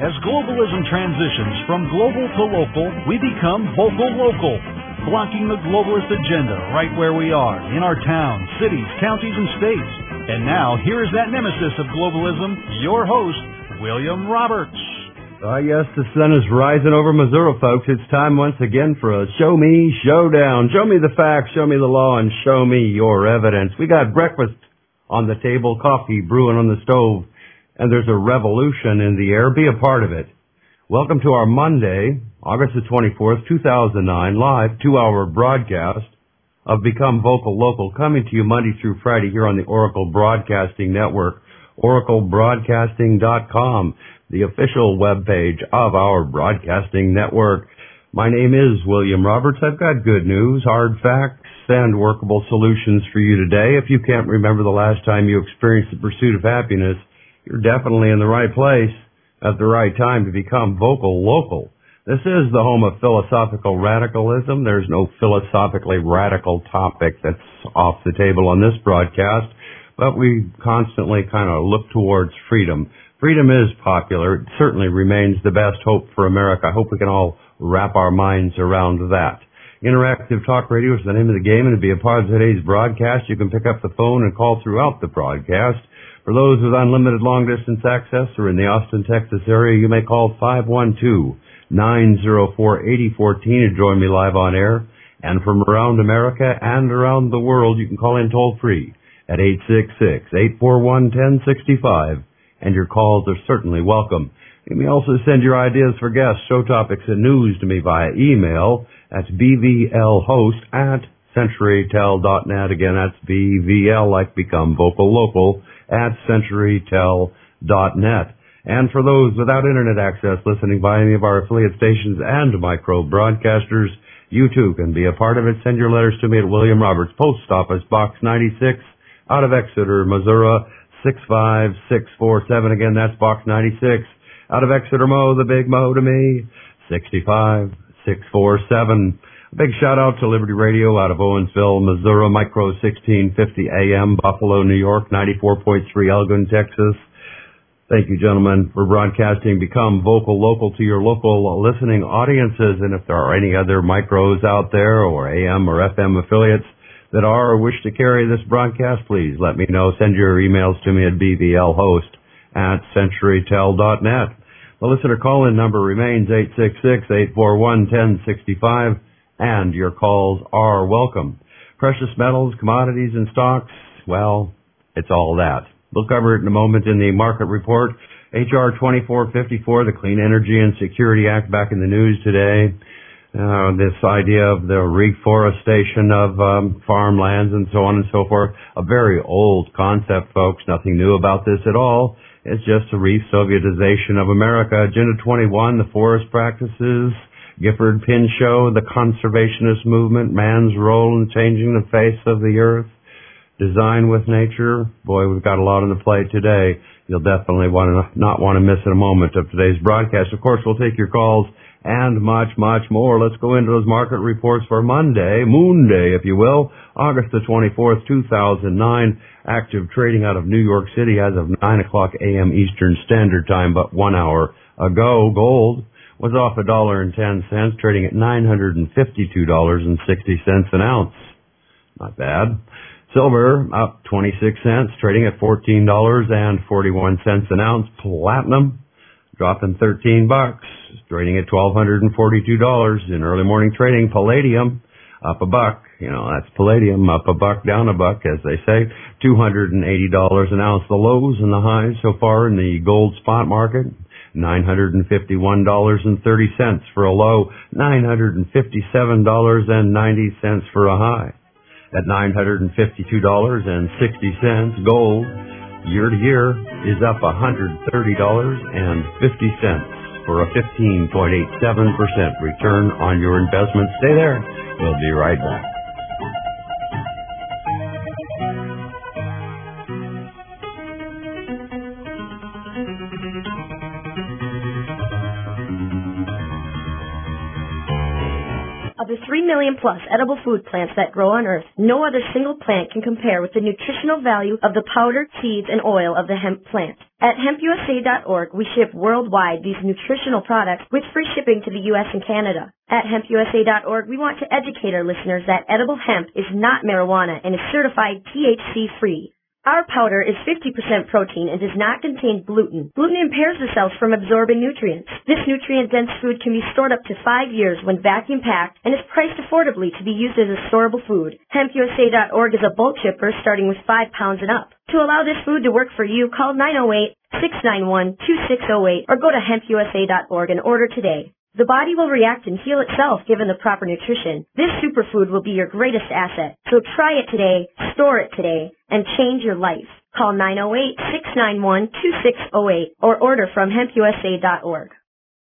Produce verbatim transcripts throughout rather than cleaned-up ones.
As globalism transitions from global to local, we become vocal local, blocking the globalist agenda right where we are, in our towns, cities, counties, and states. And now, here is that nemesis of globalism, your host, William Roberts. Ah, uh, yes, the sun is rising over Missouri, folks. It's time once again for a show me showdown. Show me the facts, show me the law, and show me your evidence. We got breakfast on the table, coffee brewing on the stove, and there's a revolution in the air. Be a part of it. Welcome to our Monday, August the twenty-fourth, two thousand nine, live two-hour broadcast of Become Vocal Local, coming to you Monday through Friday here on the Oracle Broadcasting Network, oracle broadcasting dot com, the official webpage of our broadcasting network. My name is William Roberts. I've got good news, hard facts, and workable solutions for you today. If you can't remember the last time you experienced the pursuit of happiness, you're definitely in the right place at the right time to become vocal local. This is the home of philosophical radicalism. There's no philosophically radical topic that's off the table on this broadcast, but we constantly kind of look towards freedom. Freedom is popular. It certainly remains the best hope for America. I hope we can all wrap our minds around that. Interactive Talk Radio is the name of the game, and to be a part of today's broadcast, you can pick up the phone and call throughout the broadcast. For those with unlimited long-distance access or in the Austin, Texas area, you may call five one two, nine zero four, eight zero one four and join me live on air. And from around America and around the world, you can call in toll-free at eight six six, eight four one, one zero six five. And your calls are certainly welcome. You may also send your ideas for guests, show topics, and news to me via email. That's b v l host at century tel dot net. Again, that's B V L, like Become Vocal Local, at century tel dot net. And for those without internet access listening by any of our affiliate stations and micro broadcasters, you too can be a part of it. Send your letters to me at William Roberts, Post Office Box ninety-six, out of Exeter, Missouri, six five six four seven. Again, that's Box ninety-six. Out of Exeter, Mo, the big Mo to me, six five six four seven. A big shout out to Liberty Radio out of Owensville, Missouri, Micro sixteen fifty A M, Buffalo, New York, ninety-four point three Elgin, Texas. Thank you, gentlemen, for broadcasting Become Vocal Local to your local listening audiences. And if there are any other micros out there or A M or F M affiliates that are or wish to carry this broadcast, please let me know. Send your emails to me at b v l host at century tel dot net. The listener call-in number remains eight six six, eight four one, one zero six five, and your calls are welcome. Precious metals, commodities, and stocks, well, it's all that. We'll cover it in a moment in the market report. H R twenty-four fifty-four, the Clean Energy and Security Act, back in the news today. Uh, this idea of the reforestation of um, farmlands and so on and so forth, a very old concept, folks. Nothing new about this at all. It's just a re-Sovietization of America. Agenda twenty-one, the forest practices, Gifford Pinchot, the conservationist movement, man's role in changing the face of the earth, design with nature. Boy, we've got a lot on the plate today. You'll definitely want to not want to miss a moment of today's broadcast. Of course, we'll take your calls and much, much more. Let's go into those market reports for Monday, Moon Day, if you will, August the twenty-fourth, two thousand nine. Active trading out of New York City as of nine o'clock a m Eastern Standard Time, but one hour ago. Gold was off a dollar and ten cents, trading at nine hundred fifty-two dollars and sixty cents an ounce. Not bad. Silver up twenty-six cents, trading at fourteen dollars and forty-one cents an ounce. Platinum dropping thirteen bucks, trading at twelve hundred forty-two dollars in early morning trading. Palladium up a buck. You know, that's palladium, up a buck, down a buck, as they say. two hundred eighty dollars an ounce. The lows and the highs so far in the gold spot market, nine hundred fifty-one dollars and thirty cents for a low, nine hundred fifty-seven dollars and ninety cents for a high. At nine hundred fifty-two dollars and sixty cents, gold year to year is up one hundred thirty dollars and fifty cents for a fifteen point eight seven percent return on your investment. Stay there. We'll be right back. Of the three million plus edible food plants that grow on Earth, no other single plant can compare with the nutritional value of the powder, seeds, and oil of the hemp plant. At hemp U S A dot org, we ship worldwide these nutritional products with free shipping to the U S and Canada. At hemp U S A dot org, we want to educate our listeners that edible hemp is not marijuana and is certified T H C-free. Our powder is fifty percent protein and does not contain gluten. Gluten impairs the cells from absorbing nutrients. This nutrient-dense food can be stored up to five years when vacuum-packed and is priced affordably to be used as a storable food. hemp U S A dot org is a bulk shipper starting with five pounds and up. To allow this food to work for you, call nine oh eight, six nine one, two six oh eight or go to hemp U S A dot org and order today. The body will react and heal itself given the proper nutrition. This superfood will be your greatest asset. So try it today, store it today, and change your life. Call nine oh eight, six nine one, two six oh eight or order from hemp U S A dot org.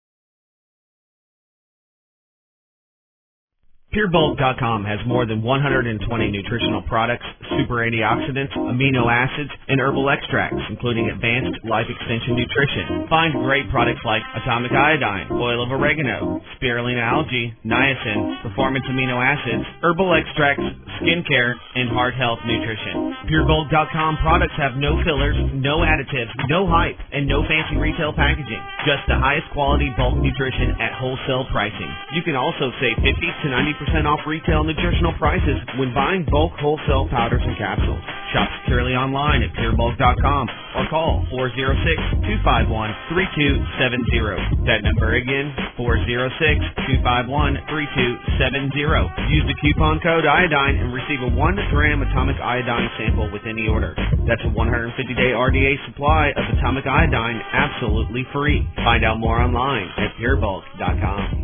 Pure Bulk dot com has more than one hundred twenty nutritional products, super antioxidants, amino acids, and herbal extracts, including advanced life extension nutrition. Find great products like atomic iodine, oil of oregano, spirulina algae, niacin, performance amino acids, herbal extracts, skincare, and heart health nutrition. Pure Bulk dot com products have no fillers, no additives, no hype, and no fancy retail packaging. Just the highest quality bulk nutrition at wholesale pricing. You can also save fifty to ninety percent off retail nutritional prices when buying bulk wholesale powders and capsules. Shop securely online at pure bulk dot com or call four oh six, two five one, three two seven zero. That number again, four oh six, two five one, three two seven zero. Use the coupon code iodine and receive a one gram atomic iodine sample with any order. That's a one hundred fifty day R D A supply of atomic iodine absolutely free. Find out more online at pure bulk dot com.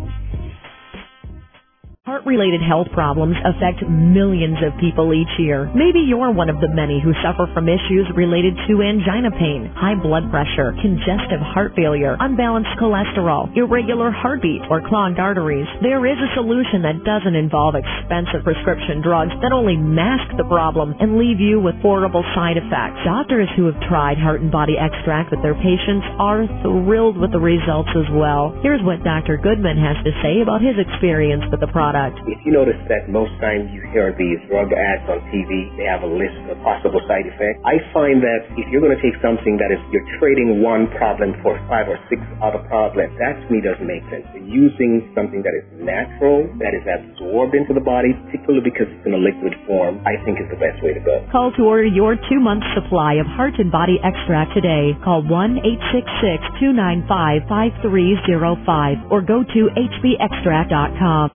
Heart-related health problems affect millions of people each year. Maybe you're one of the many who suffer from issues related to angina pain, high blood pressure, congestive heart failure, unbalanced cholesterol, irregular heartbeat, or clogged arteries. There is a solution that doesn't involve expensive prescription drugs that only mask the problem and leave you with horrible side effects. Doctors who have tried Heart and Body Extract with their patients are thrilled with the results as well. Here's what Doctor Goodman has to say about his experience with the product. If you notice that most times you hear these drug ads on T V, they have a list of possible side effects. I find that if you're going to take something that is, you're trading one problem for five or six other problems, that to me doesn't make sense. Using something that is natural, that is absorbed into the body, particularly because it's in a liquid form, I think is the best way to go. Call to order your two-month supply of Heart and Body Extract today. Call one eight six six, two nine five, five three zero five or go to h b extract dot com.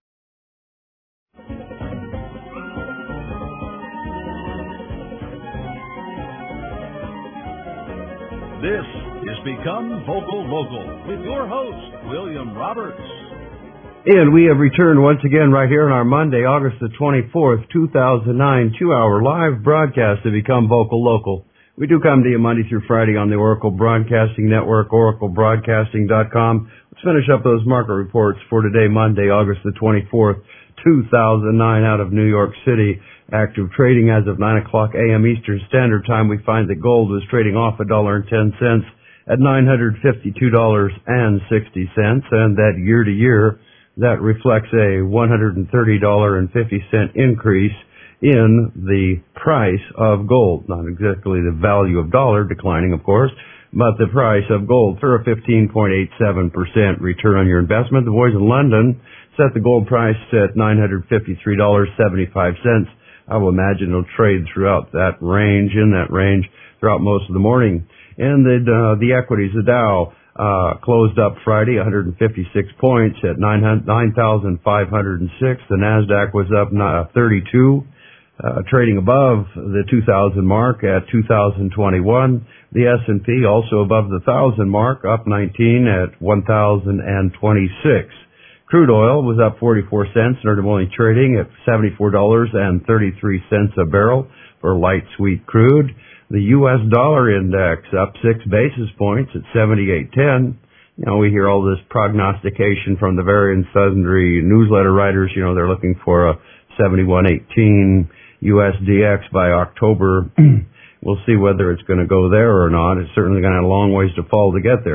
This is Become Vocal Local with your host, William Roberts. And we have returned once again right here on our Monday, August the twenty-fourth, two thousand nine, two-hour live broadcast to Become Vocal Local. We do come to you Monday through Friday on the Oracle Broadcasting Network, oracle broadcasting dot com. Let's finish up those market reports for today, Monday, August the twenty-fourth, two thousand nine, out of New York City. Active trading as of nine o'clock a.m. Eastern Standard Time. We find that gold was trading off a dollar and ten cents at nine hundred fifty-two dollars and sixty cents, and that year to year, that reflects a one hundred thirty dollars and fifty cents increase in the price of gold. Not exactly the value of dollar declining, of course, but the price of gold for a fifteen point eight seven percent return on your investment. The boys in London set the gold price at nine hundred fifty-three dollars and seventy-five cents. I will imagine it'll trade throughout that range, in that range, throughout most of the morning. And the uh, the equities, the Dow, uh, closed up Friday, one hundred fifty-six points at nine thousand five hundred six. The NASDAQ was up thirty-two, uh, trading above the two thousand mark at two thousand twenty-one. The S and P also above the one thousand mark, up nineteen at one thousand twenty-six. Crude oil was up forty-four cents, and only trading at seventy-four dollars and thirty-three cents a barrel for light sweet crude. The U S dollar index up six basis points at seventy-eight ten. You know, we hear all this prognostication from the various sundry newsletter writers. You know, they're looking for a seventy-one eighteen U S D X by October. We'll see whether it's going to go there or not. It's certainly going to have a long ways to fall to get there.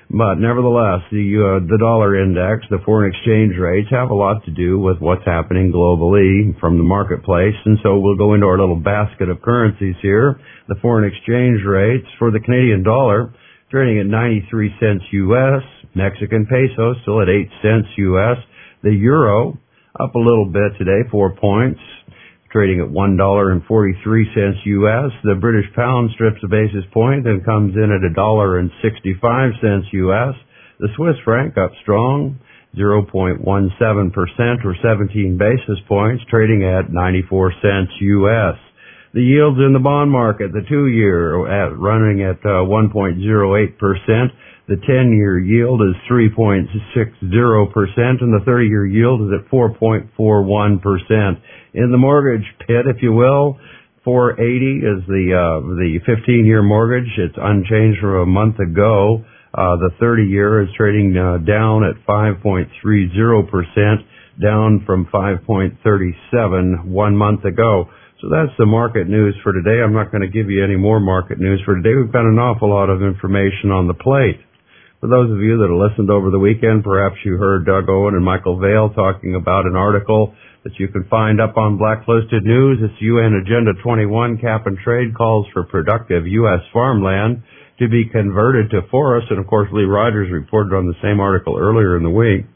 But nevertheless, the uh, the dollar index, the foreign exchange rates have a lot to do with what's happening globally from the marketplace. And so we'll go into our little basket of currencies here. The foreign exchange rates for the Canadian dollar trading at ninety-three cents U S, Mexican peso still at eight cents U S, the euro up a little bit today, four points, trading at one dollar and forty-three cents U S. The British pound strips a basis point and comes in at one dollar and sixty-five cents U S. The Swiss franc up strong, zero point one seven percent or seventeen basis points, trading at ninety-four cents U S. The yields in the bond market, the two-year at running at uh, one point zero eight percent. The ten-year yield is three point six zero percent, and the thirty-year yield is at four point four one percent. In the mortgage pit, if you will, four eighty is the uh, the fifteen-year mortgage. It's unchanged from a month ago. Uh, the thirty-year is trading uh, down at five point three zero percent, down from five point three seven one month ago. So that's the market news for today. I'm not going to give you any more market news for today. We've got an awful lot of information on the plate. For those of you that have listened over the weekend, perhaps you heard Doug Owen and Michael Vale talking about an article that you can find up on Blacklisted News. It's U N Agenda twenty-one, Cap and Trade calls for productive U S farmland to be converted to forests. And of course, Lee Rogers reported on the same article earlier in the week.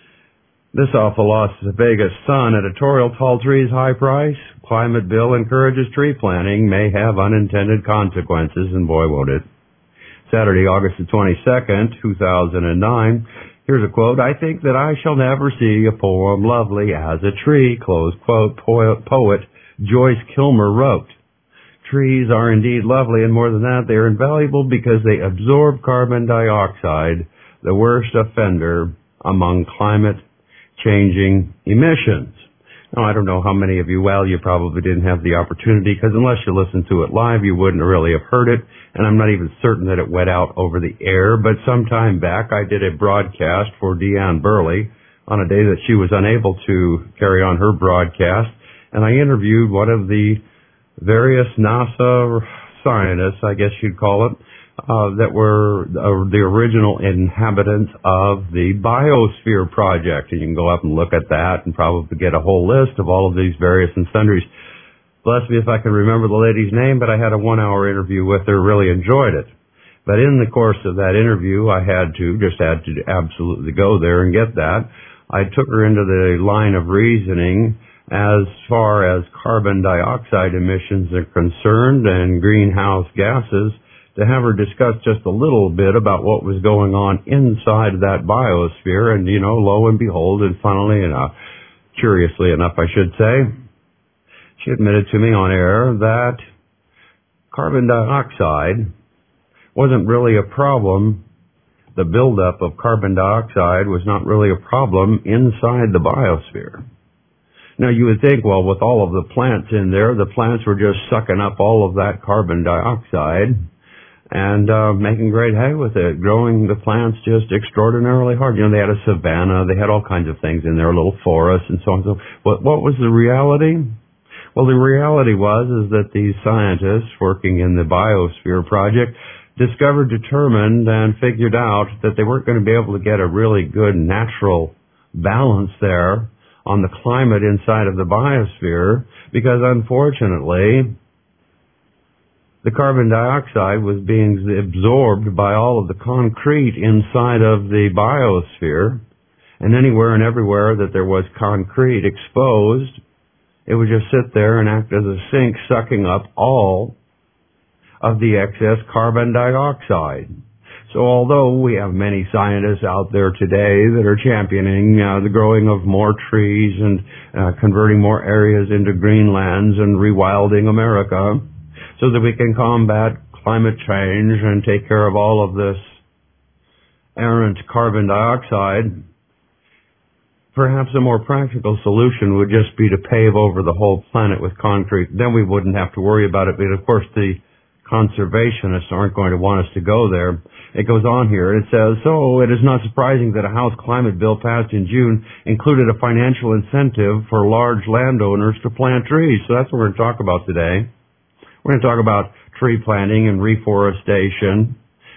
This awful Las Vegas Sun editorial, Tall Trees, High Price. Climate bill encourages tree planting, may have unintended consequences, and boy, won't it. Saturday, August the twenty-second, two thousand nine. Here's a quote. I think that I shall never see a poem lovely as a tree, close quote, poet, poet Joyce Kilmer wrote. Trees are indeed lovely, and more than that, they are invaluable because they absorb carbon dioxide, the worst offender among climate-changing emissions. Now, I don't know how many of you, well, you probably didn't have the opportunity, because unless you listened to it live, you wouldn't really have heard it, and I'm not even certain that it went out over the air, but some time back, I did a broadcast for Deanne Burley on a day that she was unable to carry on her broadcast, and I interviewed one of the various NASA scientists, I guess you'd call it, Uh, that were uh, the original inhabitants of the Biosphere Project. And you can go up and look at that and probably get a whole list of all of these various and sundries. Bless me if I can remember the lady's name, but I had a one-hour interview with her, really enjoyed it. But in the course of that interview, I had to, just had to absolutely go there and get that. I took her into the line of reasoning as far as carbon dioxide emissions are concerned and greenhouse gases, to have her discuss just a little bit about what was going on inside that biosphere. And, you know, lo and behold, and funnily enough, curiously enough, I should say, she admitted to me on air that carbon dioxide wasn't really a problem. The buildup of carbon dioxide was not really a problem inside the biosphere. Now, you would think, well, with all of the plants in there, the plants were just sucking up all of that carbon dioxide and uh, making great hay with it, growing the plants just extraordinarily hard. You know, they had a savanna, they had all kinds of things in there, a little forest and so on. So what, what was the reality? Well, the reality was is that these scientists working in the Biosphere Project discovered, determined, and figured out that they weren't going to be able to get a really good natural balance there on the climate inside of the biosphere because, unfortunately, the carbon dioxide was being absorbed by all of the concrete inside of the biosphere, and anywhere and everywhere that there was concrete exposed, it would just sit there and act as a sink, sucking up all of the excess carbon dioxide. So although we have many scientists out there today that are championing uh, the growing of more trees and uh, converting more areas into greenlands and rewilding America, so that we can combat climate change and take care of all of this errant carbon dioxide, perhaps a more practical solution would just be to pave over the whole planet with concrete. Then we wouldn't have to worry about it, but of course the conservationists aren't going to want us to go there. It goes on here, and it says, so it is not surprising that a House climate bill passed in June included a financial incentive for large landowners to plant trees. So that's what we're going to talk about today. We're going to talk about tree planting and reforestation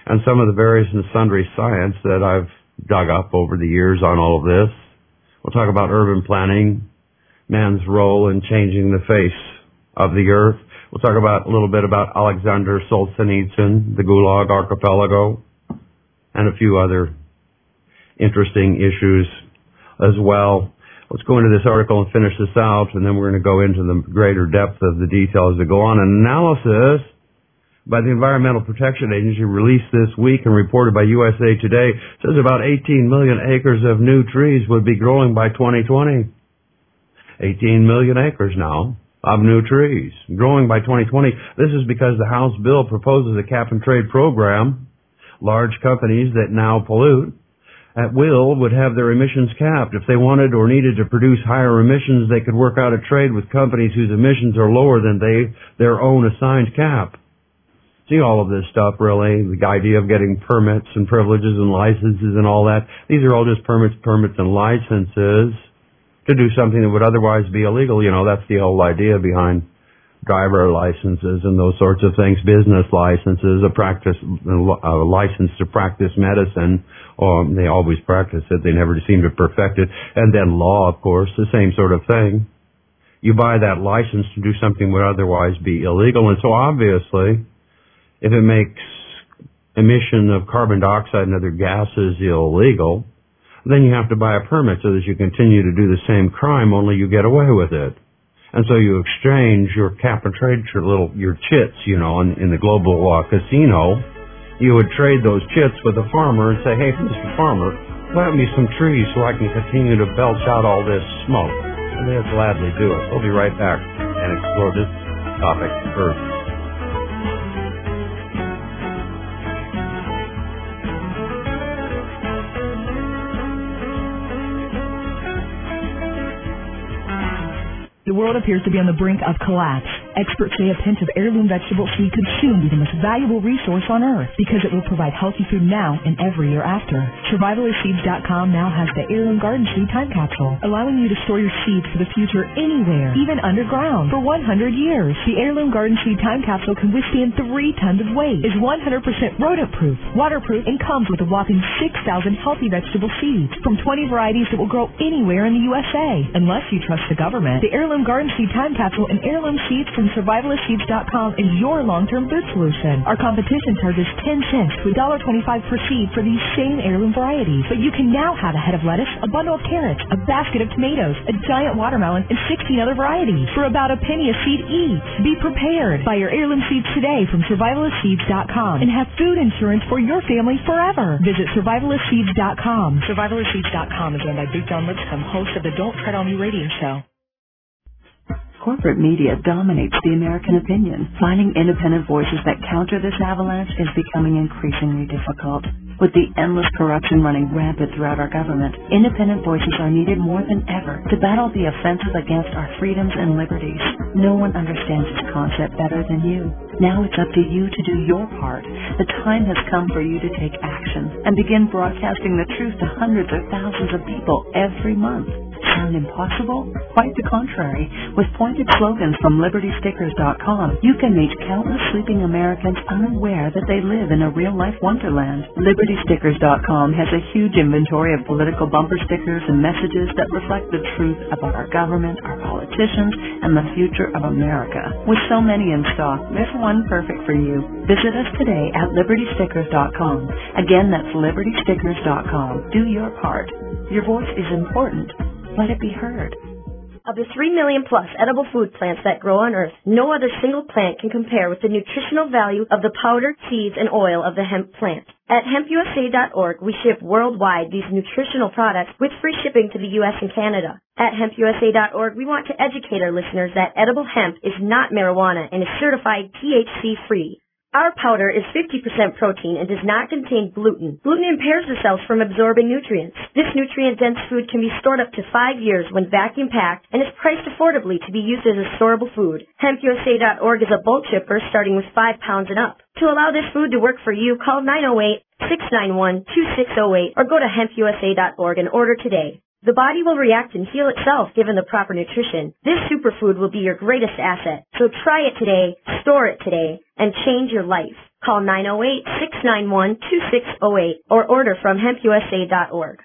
and some of the various and sundry science that I've dug up over the years on all of this. We'll talk about urban planning, man's role in changing the face of the earth. We'll talk about a little bit about Alexander Solzhenitsyn, the Gulag Archipelago, and a few other interesting issues as well. Let's go into this article and finish this out, and then we're going to go into the greater depth of the details that go on. An analysis by the Environmental Protection Agency released this week and reported by U S A Today says about eighteen million acres of new trees would be growing by twenty twenty. eighteen million acres now of new trees growing by twenty twenty. This is because the House bill proposes a cap-and-trade program. Large companies that now pollute at will would have their emissions capped. If they wanted or needed to produce higher emissions, they could work out a trade with companies whose emissions are lower than they their own assigned cap. See all of this stuff, really, the idea of getting permits and privileges and licenses and all that. These are all just permits, permits, and licenses to do something that would otherwise be illegal. You know, that's the whole idea behind driver licenses and those sorts of things, business licenses, a practice, a license to practice medicine. Or they always practice it. They never seem to perfect it. And then law, of course, the same sort of thing. You buy that license to do something that would otherwise be illegal. And so obviously, if it makes emission of carbon dioxide and other gases illegal, then you have to buy a permit so that you continue to do the same crime, only you get away with it. And so you exchange your cap and trade, your little, your chits, you know, in, in the global uh, casino. You would trade those chits with a farmer and say, hey, Mister Farmer, plant me some trees so I can continue to belch out all this smoke. And they'll gladly do it. We'll be right back and explore this topic first. The world appears to be on the brink of collapse. Experts say a pinch of heirloom vegetable seed could soon be the most valuable resource on Earth because it will provide healthy food now and every year after. Survivalist Seeds dot com now has the Heirloom Garden Seed Time Capsule, allowing you to store your seeds for the future anywhere, even underground, for one hundred years. The Heirloom Garden Seed Time Capsule can withstand three tons of weight, is one hundred percent rodent-proof, waterproof, and comes with a whopping six thousand healthy vegetable seeds from twenty varieties that will grow anywhere in the U S A. Unless you trust the government, the Heirloom Garden Seed Time Capsule and heirloom seeds from Survivalist Seeds dot com is your long-term food solution. Our competition charges ten cents to one dollar twenty-five per seed for these same heirloom varieties. But you can now have a head of lettuce, a bundle of carrots, a basket of tomatoes, a giant watermelon, and sixteen other varieties for about a penny a seed each. Be prepared. Buy your heirloom seeds today from Survivalist Seeds dot com and have food insurance for your family forever. Visit Survivalist Seeds dot com. Survivalist Seeds dot com is owned by Big John Lipscomb, host of the Don't Tread on Me radio show. Corporate media dominates the American opinion. Finding independent voices that counter this avalanche is becoming increasingly difficult. With the endless corruption running rampant throughout our government, independent voices are needed more than ever to battle the offenses against our freedoms and liberties. No one understands this concept better than you. Now it's up to you to do your part. The time has come for you to take action and begin broadcasting the truth to hundreds or thousands of people every month. Sound impossible? Quite the contrary. With pointed slogans from Liberty Stickers dot com, you can make countless sleeping Americans unaware that they live in a real-life wonderland. Liberty Stickers dot com has a huge inventory of political bumper stickers and messages that reflect the truth about our government, our politicians, and the future of America. With so many in stock, there's one perfect for you. Visit us today at Liberty Stickers dot com. Again, that's Liberty Stickers dot com. Do your part. Your voice is important. Let it be heard. Of the three million plus edible food plants that grow on Earth, no other single plant can compare with the nutritional value of the powder, seeds, and oil of the hemp plant. At hemp U S A dot org, we ship worldwide these nutritional products with free shipping to the U S and Canada. At hemp U S A dot org, we want to educate our listeners that edible hemp is not marijuana and is certified T H C-free. Our powder is fifty percent protein and does not contain gluten. Gluten impairs the cells from absorbing nutrients. This nutrient-dense food can be stored up to five years when vacuum-packed and is priced affordably to be used as a storable food. hemp U S A dot org is a bulk shipper starting with five pounds and up. To allow this food to work for you, call nine oh eight, six nine one, two six oh eight or go to hemp U S A dot org and order today. The body will react and heal itself given the proper nutrition. This superfood will be your greatest asset. So try it today, store it today, and change your life. Call nine oh eight, six nine one, two six oh eight or order from hemp u s a dot org.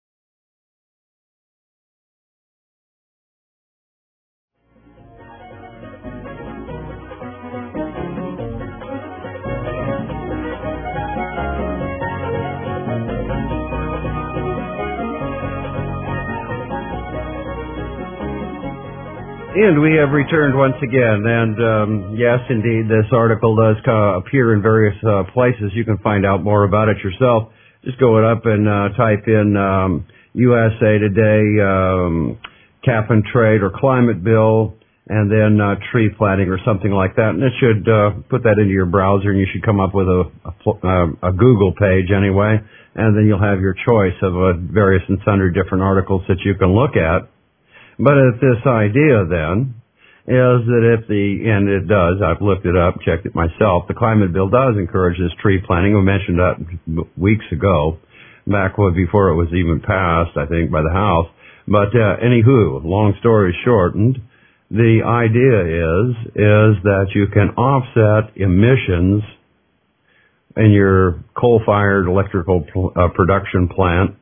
And we have returned once again, and um, yes, indeed, this article does uh, appear in various uh, places. You can find out more about it yourself. Just go it up and uh, type in um, U S A Today, um, cap and trade, or climate bill, and then uh, tree planting or something like that. And it should uh, put that into your browser, and you should come up with a, a, a Google page anyway, and then you'll have your choice of uh, various and sundry different articles that you can look at. But if this idea then is that if the, and it does, I've looked it up, checked it myself, the climate bill does encourage this tree planting. We mentioned that weeks ago, back before it was even passed, I think, by the House. But uh, anywho, long story shortened, the idea is, is that you can offset emissions in your coal-fired electrical uh, production plant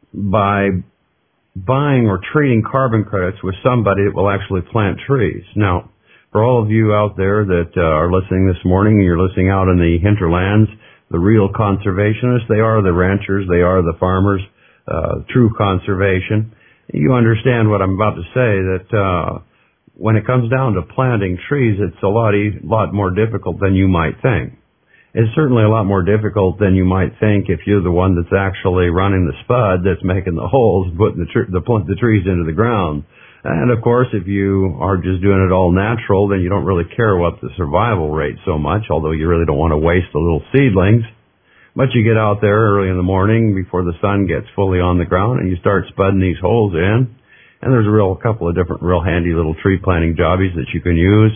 by buying or trading carbon credits with somebody that will actually plant trees. Now, for all of you out there that uh, are listening this morning, you're listening out in the hinterlands, the real conservationists, they are the ranchers, they are the farmers, uh, true conservation. You understand what I'm about to say, that uh, when it comes down to planting trees, it's a lot, e- lot more difficult than you might think. It's certainly a lot more difficult than you might think if you're the one that's actually running the spud, that's making the holes, putting the, tr- the, the trees into the ground. And of course, if you are just doing it all natural, then you don't really care what the survival rate so much, although you really don't want to waste the little seedlings. But you get out there early in the morning before the sun gets fully on the ground, and you start spudding these holes in. And there's a real a couple of different real handy little tree planting jobbies that you can use.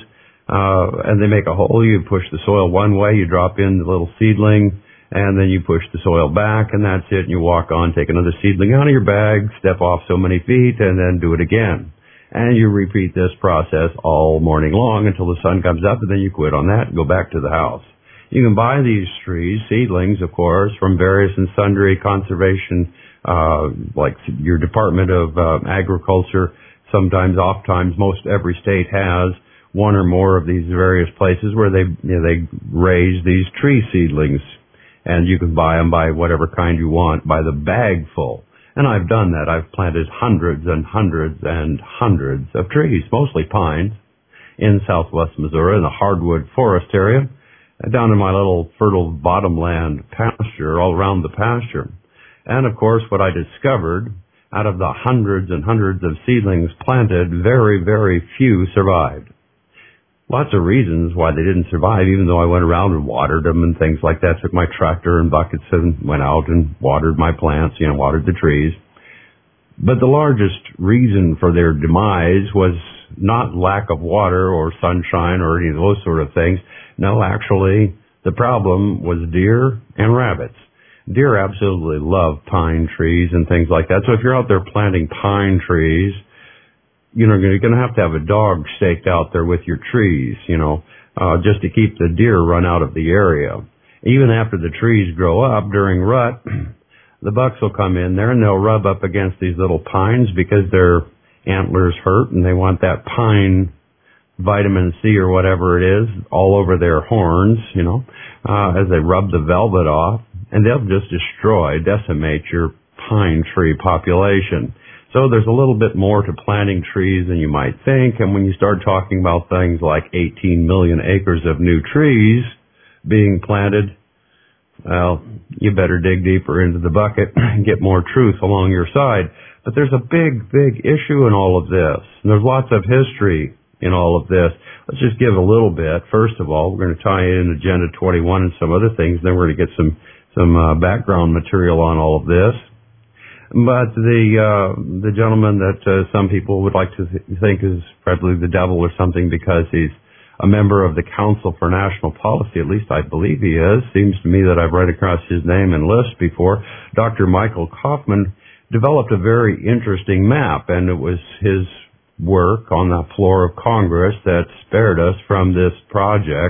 Uh, and they make a hole, you push the soil one way, you drop in the little seedling, and then you push the soil back, and that's it, and you walk on, take another seedling out of your bag, step off so many feet, and then do it again. And you repeat this process all morning long until the sun comes up, and then you quit on that and go back to the house. You can buy these trees, seedlings, of course, from various and sundry conservation, uh, like your Department of uh, Agriculture. Sometimes, oft times, most every state has one or more of these various places where they, you know, they raise these tree seedlings, and you can buy them by whatever kind you want, by the bagful. And I've done that. I've planted hundreds and hundreds and hundreds of trees, mostly pines, in southwest Missouri, in the hardwood forest area, down in my little fertile bottomland pasture, all around the pasture. And of course, what I discovered, out of the hundreds and hundreds of seedlings planted, very, very few survived. Lots of reasons why they didn't survive, even though I went around and watered them and things like that. Took my tractor and buckets and went out and watered my plants, you know, watered the trees. But the largest reason for their demise was not lack of water or sunshine or any of those sort of things. No, actually, the problem was deer and rabbits. Deer absolutely love pine trees and things like that. So if you're out there planting pine trees, you know, you're going to have to have a dog staked out there with your trees, you know, uh, just to keep the deer run out of the area. Even after the trees grow up during rut, the bucks will come in there and they'll rub up against these little pines because their antlers hurt and they want that pine vitamin C or whatever it is all over their horns, you know, uh, as they rub the velvet off, and they'll just destroy, decimate your pine tree population. So there's a little bit more to planting trees than you might think, and when you start talking about things like eighteen million acres of new trees being planted, well, you better dig deeper into the bucket and get more truth along your side. But there's a big, big issue in all of this, and there's lots of history in all of this. Let's just give a little bit. First of all, we're going to tie in Agenda twenty-one and some other things, then we're going to get some, some uh, background material on all of this. But the uh, the gentleman that uh, some people would like to th- think is probably the devil or something because he's a member of the Council for National Policy, at least I believe he is. Seems to me that I've read across his name and list before. Doctor Michael Kaufman developed a very interesting map, and it was his work on the floor of Congress that spared us from this project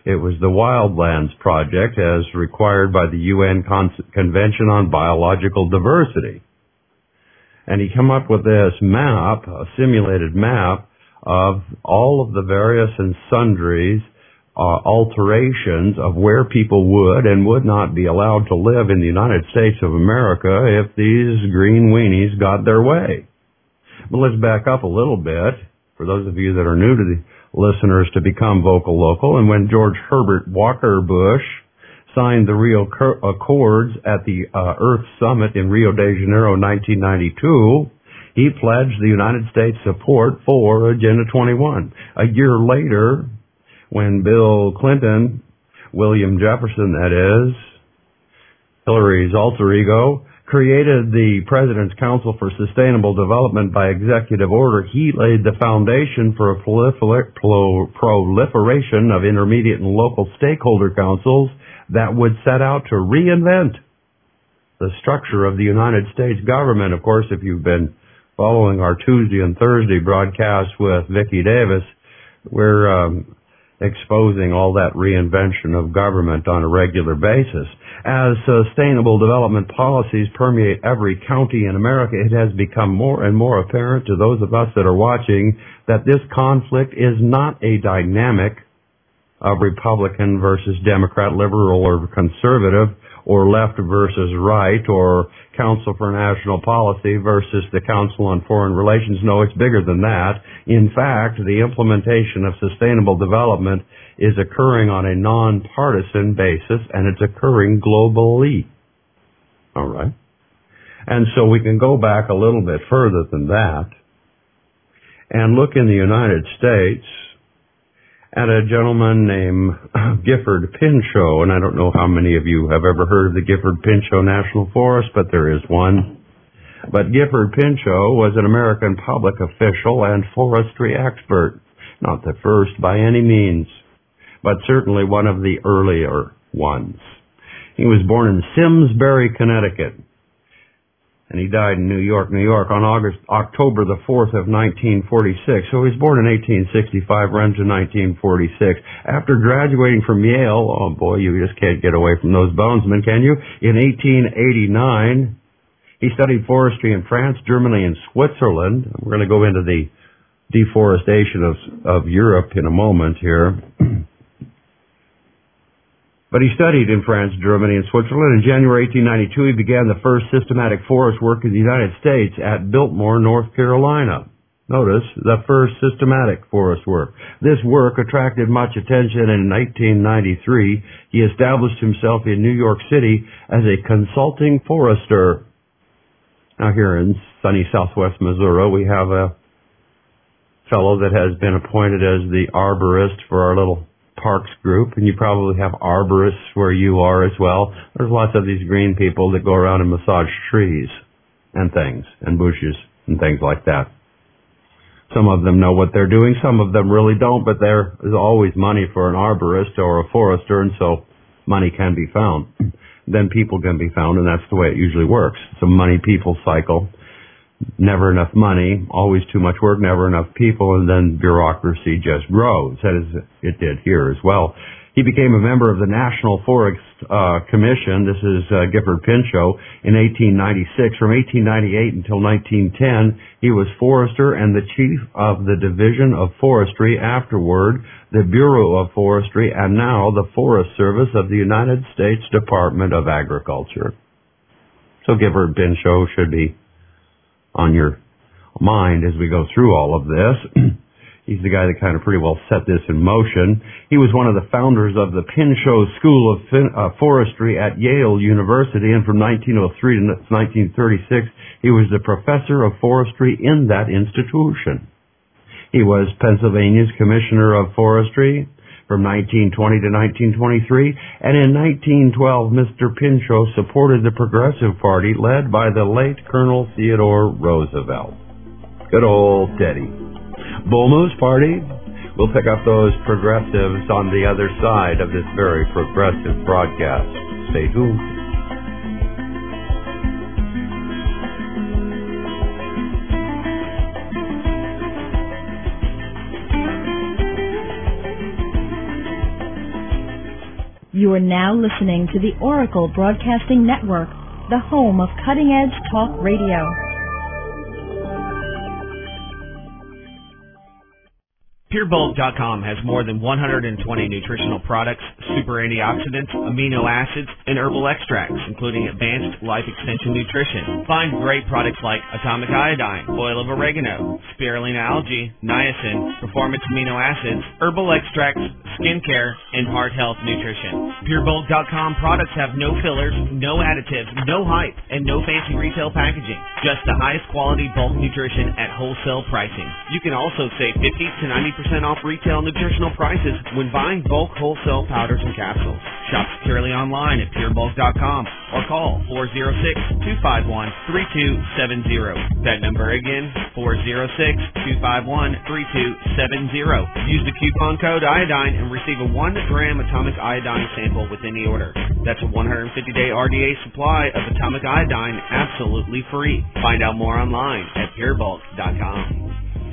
It was the Wildlands Project as required by the U N Con- Convention on Biological Diversity. And he came up with this map, a simulated map, of all of the various and sundries uh, alterations of where people would and would not be allowed to live in the United States of America if these green weenies got their way. But let's back up a little bit, for those of you that are new to the listeners, to become Vocal Local. And when George Herbert Walker Bush signed the Rio Accords at the uh, Earth Summit in Rio de Janeiro nineteen ninety-two, he pledged the United States support for Agenda twenty-one. A year later, when Bill Clinton, William Jefferson that is, Hillary's alter ego, created the President's Council for Sustainable Development by executive order, he laid the foundation for a prolifer- proliferation of intermediate and local stakeholder councils that would set out to reinvent the structure of the United States government. Of course, if you've been following our Tuesday and Thursday broadcasts with Vicki Davis, we're um, exposing all that reinvention of government on a regular basis. As sustainable development policies permeate every county in America, it has become more and more apparent to those of us that are watching that this conflict is not a dynamic of Republican versus Democrat, liberal or conservative, or left versus right, or Council for National Policy versus the Council on Foreign Relations. No, it's bigger than that. In fact, the implementation of sustainable development is occurring on a nonpartisan basis, and it's occurring globally. All right? And so we can go back a little bit further than that and look in the United States at a gentleman named Gifford Pinchot, and I don't know how many of you have ever heard of the Gifford Pinchot National Forest, but there is one. But Gifford Pinchot was an American public official and forestry expert. Not the first by any means, but certainly one of the earlier ones. He was born in Simsbury, Connecticut, and he died in New York, New York on August, October the fourth of nineteen forty-six. So he was born in eighteen sixty-five, ran to nineteen forty-six. After graduating from Yale, oh boy, you just can't get away from those bonesmen, can you? In eighteen eighty-nine, he studied forestry in France, Germany, and Switzerland. We're going to go into the deforestation of, of Europe in a moment here. But he studied in France, Germany, and Switzerland. In January eighteen ninety-two, he began the first systematic forest work in the United States at Biltmore, North Carolina. Notice, the first systematic forest work. This work attracted much attention, and in eighteen ninety-three, he established himself in New York City as a consulting forester. Now here in sunny southwest Missouri, we have a fellow that has been appointed as the arborist for our little parks group, and you probably have arborists where you are as well. There's lots of these green people that go around and massage trees and things and bushes and things like that. Some of them know what they're doing, some of them really don't, but there is always money for an arborist or a forester, and so money can be found. Then people can be found, and that's the way it usually works. It's a money-people cycle. Never enough money, always too much work, never enough people, and then bureaucracy just grows. That is, it did here as well. He became a member of the National Forest uh, Commission. This is uh, Gifford Pinchot in eighteen ninety-six. From eighteen ninety-eight until nineteen ten, he was forester and the chief of the Division of Forestry, afterward the Bureau of Forestry, and now the Forest Service of the United States Department of Agriculture. So Gifford Pinchot should be on your mind as we go through all of this. He's the guy that kind of pretty well set this in motion. He was one of the founders of the Pinchot School of fin- uh, Forestry at Yale University, and from nineteen oh three to nineteen thirty-six, he was the professor of forestry in that institution. He was Pennsylvania's Commissioner of Forestry from nineteen twenty to nineteen twenty-three, and in nineteen twelve, Mister Pinchot supported the Progressive Party led by the late Colonel Theodore Roosevelt. Good old Teddy. Bull Moose Party. We'll pick up those progressives on the other side of this very progressive broadcast. Stay tuned. You are now listening to the Oracle Broadcasting Network, the home of cutting-edge talk radio. Pure Bulk dot com has more than one hundred twenty nutritional products, super antioxidants, amino acids, and herbal extracts, including advanced life extension nutrition. Find great products like atomic iodine, oil of oregano, spirulina algae, niacin, performance amino acids, herbal extracts, skincare, and heart health nutrition. Pure Bulk dot com products have no fillers, no additives, no hype, and no fancy retail packaging. Just the highest quality bulk nutrition at wholesale pricing. You can also save fifty to ninety percent off retail nutritional prices when buying bulk wholesale powders and capsules. Shop securely online at Pure Bulk dot com or call four oh six, two five one, three two seven zero. That number again, four oh six, two five one, three two seven zero. Use the coupon code iodine and receive a one gram atomic iodine sample with any order. That's a one hundred fifty day R D A supply of atomic iodine absolutely free. Find out more online at Pure Bulk dot com.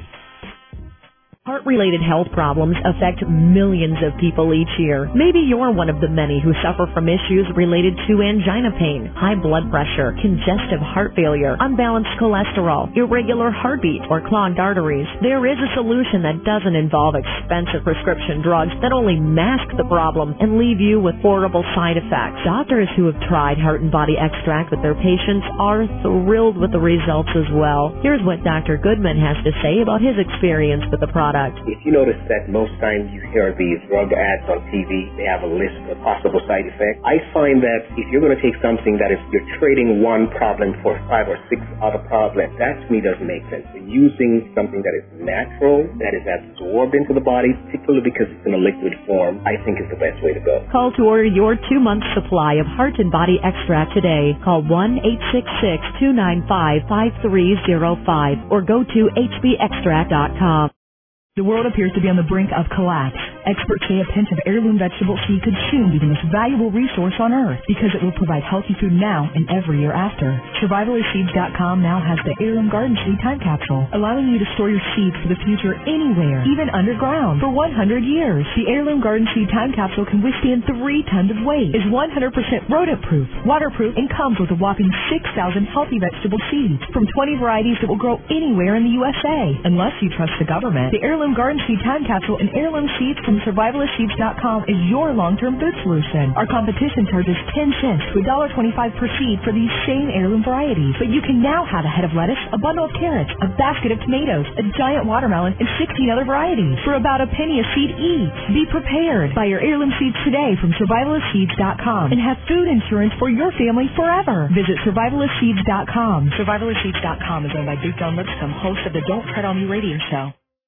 Heart-related health problems affect millions of people each year. Maybe you're one of the many who suffer from issues related to angina pain, high blood pressure, congestive heart failure, unbalanced cholesterol, irregular heartbeat, or clogged arteries. There is a solution that doesn't involve expensive prescription drugs that only mask the problem and leave you with horrible side effects. Doctors who have tried Heart and Body Extract with their patients are thrilled with the results as well. Here's what Doctor Goodman has to say about his experience with the product. If you notice that most times you hear these drug ads on T V, they have a list of possible side effects. I find that if you're going to take something that is, you're trading one problem for five or six other problems, that to me doesn't make sense. So using something that is natural, that is absorbed into the body, particularly because it's in a liquid form, I think is the best way to go. Call to order your two-month supply of Heart and Body Extract today. Call one eight six six, two nine five, five three zero five or go to H B extract dot com. The world appears to be on the brink of collapse. Experts say a pinch of heirloom vegetable seed could soon be the most valuable resource on earth because it will provide healthy food now and every year after. Survivalist Seeds dot com now has the Heirloom Garden Seed Time Capsule, allowing you to store your seeds for the future anywhere, even underground, for one hundred years. The Heirloom Garden Seed Time Capsule can withstand three tons of weight, is one hundred percent rodent-proof, waterproof, and comes with a whopping six thousand healthy vegetable seeds from twenty varieties that will grow anywhere in the U S A. Unless you trust the government, the Heirloom Garden Seed Time Capsule and Heirloom Seeds from Survivalist Seeds dot com is your long-term food solution. Our competition charges ten cents to one dollar twenty-five per seed for these same heirloom varieties. But you can now have a head of lettuce, a bundle of carrots, a basket of tomatoes, a giant watermelon, and sixteen other varieties for about a penny a seed each. Be prepared. Buy your heirloom seeds today from Survivalist Seeds dot com and have food insurance for your family forever. Visit Survivalist Seeds dot com. Survivalist Seeds dot com is owned by Duke John Lipscomb, host of the Don't Tread on Me radio show.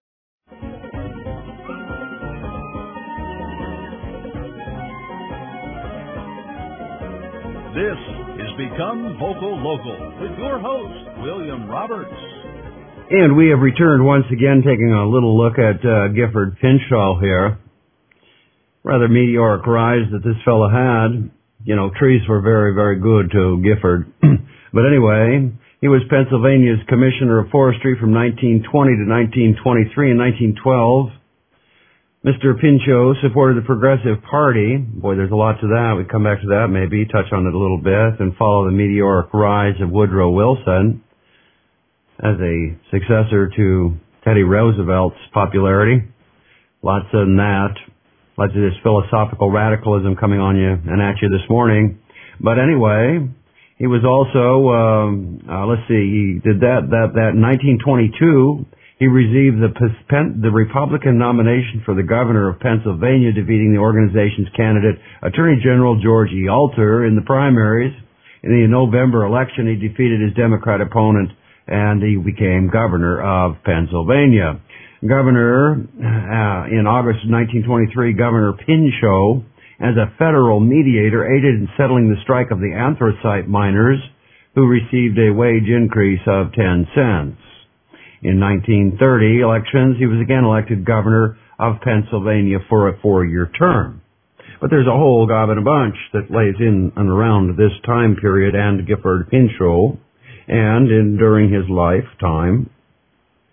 This is Become Vocal Local with your host, William Roberts. And we have returned once again, taking a little look at uh, Gifford Pinchot here. Rather meteoric rise that this fellow had. You know, trees were very, very good to Gifford. But anyway, he was Pennsylvania's Commissioner of Forestry from nineteen twenty to nineteen twenty-three and nineteen twelve. Mister Pinchot supported the Progressive Party. Boy, there's a lot to that. We come back to that maybe, touch on it a little bit, and follow the meteoric rise of Woodrow Wilson as a successor to Teddy Roosevelt's popularity. Lots in that. Lots of this philosophical radicalism coming on you and at you this morning. But anyway, he was also, um, uh, let's see, he did that, that, that in nineteen twenty-two. He received the, the Republican nomination for the governor of Pennsylvania, defeating the organization's candidate, Attorney General George E. Alter, in the primaries. In the November election, he defeated his Democrat opponent, and he became governor of Pennsylvania. Governor, uh, in August of nineteen twenty-three, Governor Pinchot, as a federal mediator, aided in settling the strike of the anthracite miners, who received a wage increase of ten cents. In nineteen thirty elections, he was again elected governor of Pennsylvania for a four-year term. But there's a whole gob and a bunch that lays in and around this time period and Gifford Pinchot, and in during his lifetime,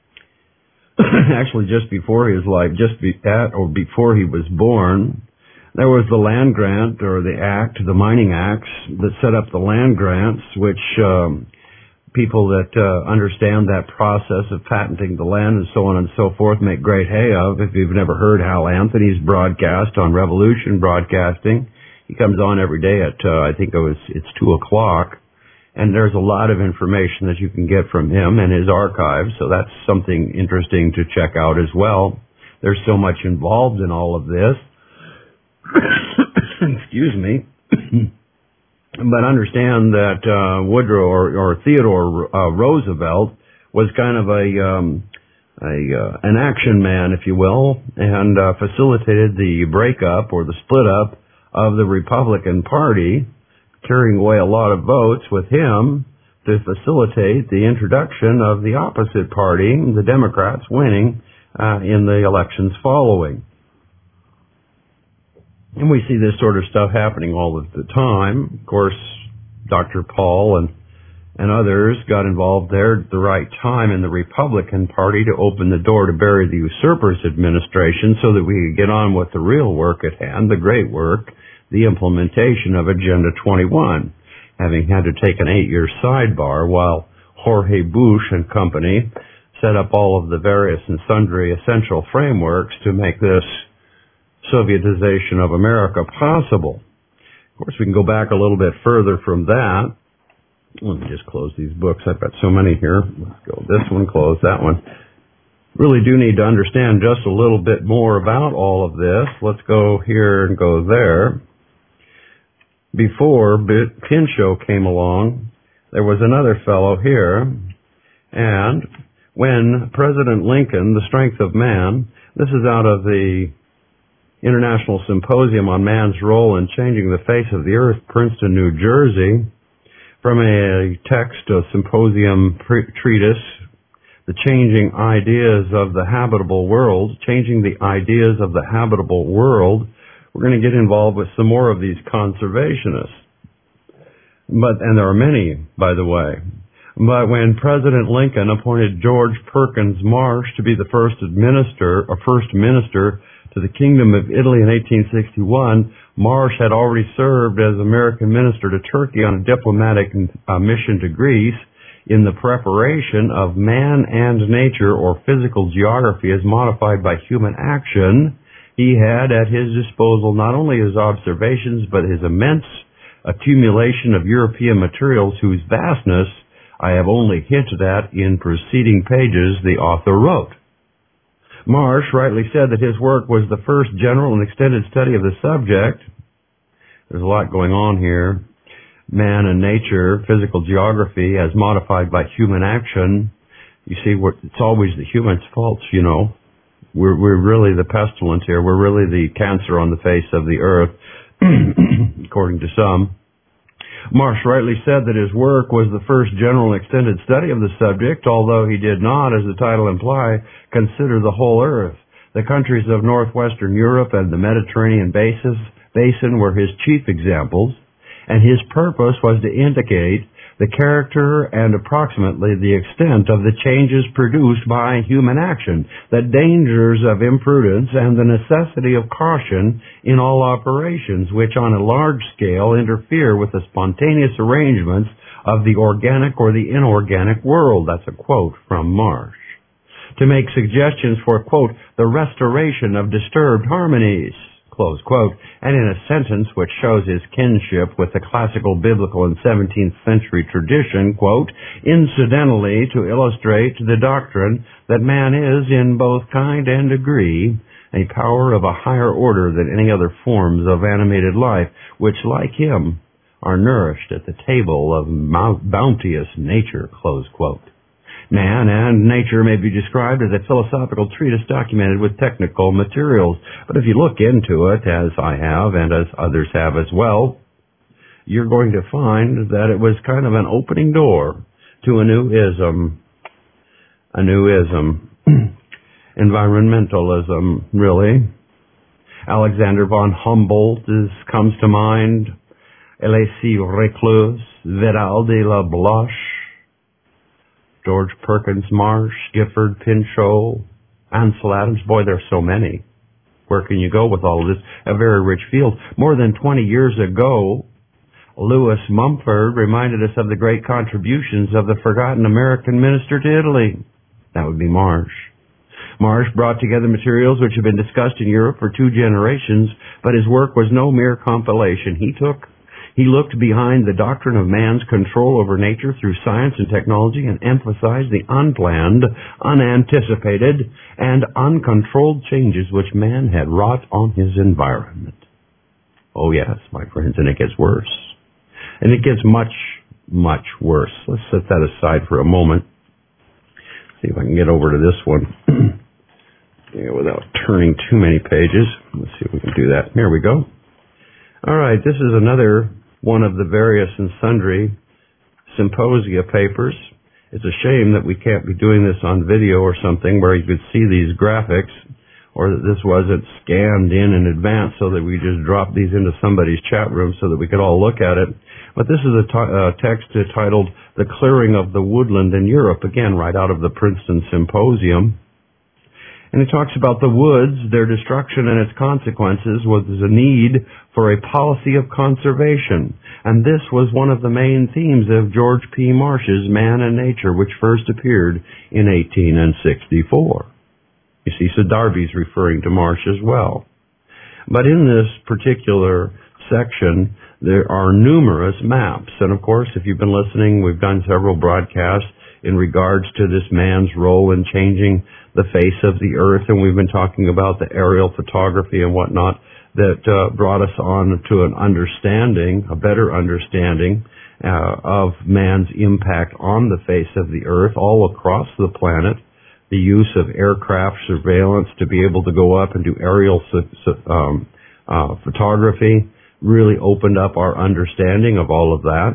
actually just before his life, just be at or before he was born, There was the land grant, or the act, the mining acts that set up the land grants, which um, people that uh, understand that process of patenting the land and so on and so forth make great hay of. If you've never heard Hal Anthony's broadcast on Revolution Broadcasting, he comes on every day at, uh, I think it was, it's two o'clock. And there's a lot of information that you can get from him and his archives, so that's something interesting to check out as well. There's so much involved in all of this. Excuse me. But understand that uh, Woodrow or, or Theodore uh, Roosevelt was kind of a um, a uh, an action man, if you will, and uh, facilitated the breakup or the split up of the Republican Party, carrying away a lot of votes with him to facilitate the introduction of the opposite party, the Democrats, winning uh, in the elections following. And we see this sort of stuff happening all of the time. Of course, Doctor Paul and and others got involved there at the right time in the Republican Party to open the door to bury the usurpers administration so that we could get on with the real work at hand, the great work, the implementation of Agenda twenty-one, having had to take an eight-year sidebar while Jorge Bush and company set up all of the various and sundry essential frameworks to make this Sovietization of America possible. Of course, we can go back a little bit further from that. Let me just close these books. I've got so many here. Let's go this one, close that one. Really do need to understand just a little bit more about all of this. Let's go here and go there. Before Pinchot came along, there was another fellow here, and when President Lincoln, The Strength of Man, this is out of the International Symposium on Man's Role in Changing the Face of the Earth, Princeton, New Jersey, from a text, a symposium treatise, The Changing Ideas of the Habitable World, Changing the Ideas of the Habitable World. We're going to get involved with some more of these conservationists. But, and there are many, by the way. But when President Lincoln appointed George Perkins Marsh to be the first administer, or first minister to the Kingdom of Italy in eighteen sixty-one, Marsh had already served as American minister to Turkey on a diplomatic uh, mission to Greece in the preparation of Man and Nature, or Physical Geography as Modified by Human Action. He had at his disposal not only his observations, but his immense accumulation of European materials whose vastness I have only hinted at in preceding pages the author wrote. Marsh rightly said that his work was the first general and extended study of the subject. There's a lot going on here. Man and Nature, Physical Geography as Modified by Human Action. You see, we're, it's always the human's faults, you know. We're, we're really the pestilence here. We're really the cancer on the face of the earth, according to some. Marsh rightly said that his work was the first general and extended study of the subject, although he did not, as the title implies, consider the whole earth. The countries of northwestern Europe and the Mediterranean basin were his chief examples, and his purpose was to indicate the character and approximately the extent of the changes produced by human action, the dangers of imprudence, and the necessity of caution in all operations which on a large scale interfere with the spontaneous arrangements of the organic or the inorganic world. That's a quote from Marsh. To make suggestions for, quote, the restoration of disturbed harmonies, close quote, and in a sentence which shows his kinship with the classical, biblical, and seventeenth century tradition, quote, incidentally to illustrate the doctrine that man is, in both kind and degree, a power of a higher order than any other forms of animated life, which, like him, are nourished at the table of bounteous nature, close quote. Man and Nature may be described as a philosophical treatise documented with technical materials. But if you look into it, as I have and as others have as well, you're going to find that it was kind of an opening door to a new ism. A new ism. Environmentalism, really. Alexander von Humboldt is, comes to mind. Elisée Reclus, Vidal de la Blanche, George Perkins Marsh, Gifford Pinchot, Ansel Adams. Boy, there's so many. where can you go with all of this? A very rich field. More than twenty years ago, Lewis Mumford reminded us of the great contributions of the forgotten American minister to Italy. That would be Marsh. Marsh brought together materials which have been discussed in Europe for two generations, but his work was no mere compilation. He took, he looked behind the doctrine of man's control over nature through science and technology and emphasized the unplanned, unanticipated, and uncontrolled changes which man had wrought on his environment. Oh yes, my friends, and it gets worse. And it gets much, much worse. Let's set that aside for a moment. See if I can get over to this one. Yeah, without turning too many pages. Let's see if we can do that. Here we go. All right, this is another one of the various and sundry symposia papers. It's a shame that we can't be doing this on video or something where you could see these graphics, or that this wasn't scanned in in advance so that we just dropped these into somebody's chat room so that we could all look at it. But this is a t- uh, text titled The Clearing of the Woodland in Europe, again, right out of the Princeton Symposium. And it talks about the woods, their destruction and its consequences, was a need for a policy of conservation. And this was one of the main themes of George P. Marsh's Man and Nature, which first appeared in eighteen sixty-four. You see, so Darby's referring to Marsh as well. But in this particular section, there are numerous maps. And of course, if you've been listening, we've done several broadcasts in regards to this man's role in changing the face of the earth, and we've been talking about the aerial photography and whatnot that uh, brought us on to an understanding, a better understanding uh, of man's impact on the face of the earth all across the planet. The use of aircraft surveillance to be able to go up and do aerial um, uh, photography really opened up our understanding of all of that.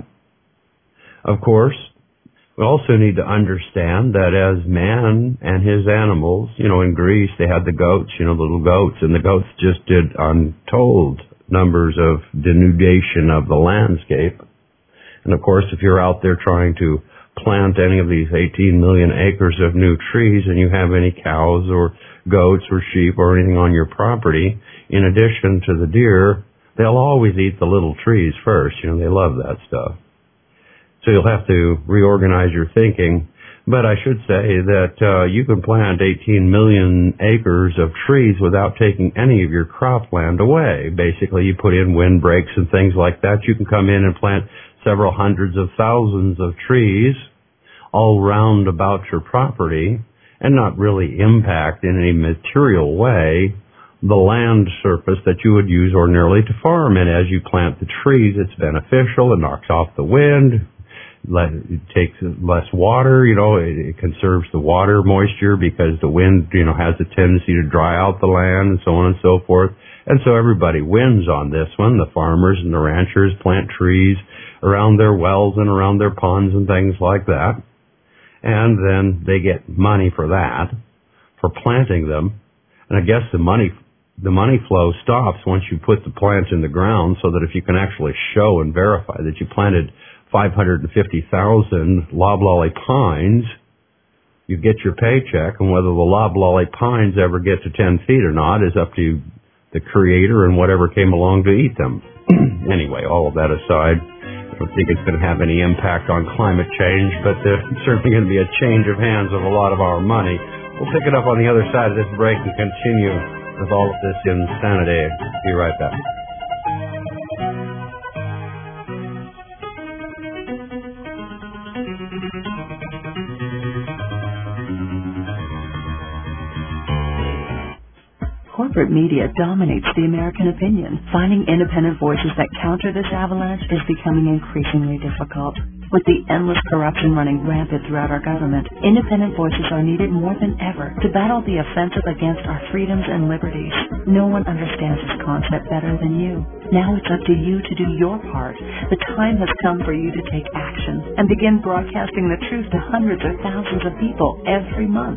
Of course, we also need to understand that as man and his animals, you know, in Greece they had the goats, you know, the little goats, and the goats just did untold numbers of denudation of the landscape. And of course, if you're out there trying to plant any of these eighteen million acres of new trees and you have any cows or goats or sheep or anything on your property, in addition to the deer, they'll always eat the little trees first. You know, they love that stuff. So you'll have to reorganize your thinking. But I should say that uh, you can plant eighteen million acres of trees without taking any of your cropland away. Basically, you put in windbreaks and things like that. You can come in and plant several hundreds of thousands of trees all round about your property and not really impact in any material way the land surface that you would use ordinarily to farm. And as you plant the trees, it's beneficial. It knocks off the wind. It takes less water, you know, it, it conserves the water moisture because the wind, you know, has a tendency to dry out the land and so on and so forth. And so everybody wins on this one. The farmers and the ranchers plant trees around their wells and around their ponds and things like that. And then they get money for that, for planting them. And I guess the money the money flow stops once you put the plants in the ground, so that if you can actually show and verify that you planted five hundred fifty thousand loblolly pines, you get your paycheck, and whether the loblolly pines ever get to ten feet or not is up to the creator and whatever came along to eat them. Anyway, all of that aside, I don't think it's going to have any impact on climate change, but there's certainly going to be a change of hands of a lot of our money. We'll pick it up on the other side of this break and continue with all of this insanity. Be right back. Corporate media dominates the American opinion. Finding independent voices that counter this avalanche is becoming increasingly difficult. With the endless corruption running rampant throughout our government, independent voices are needed more than ever to battle the offensive against our freedoms and liberties. No one understands this concept better than you. Now it's up to you to do your part. The time has come for you to take action and begin broadcasting the truth to hundreds or thousands of people every month.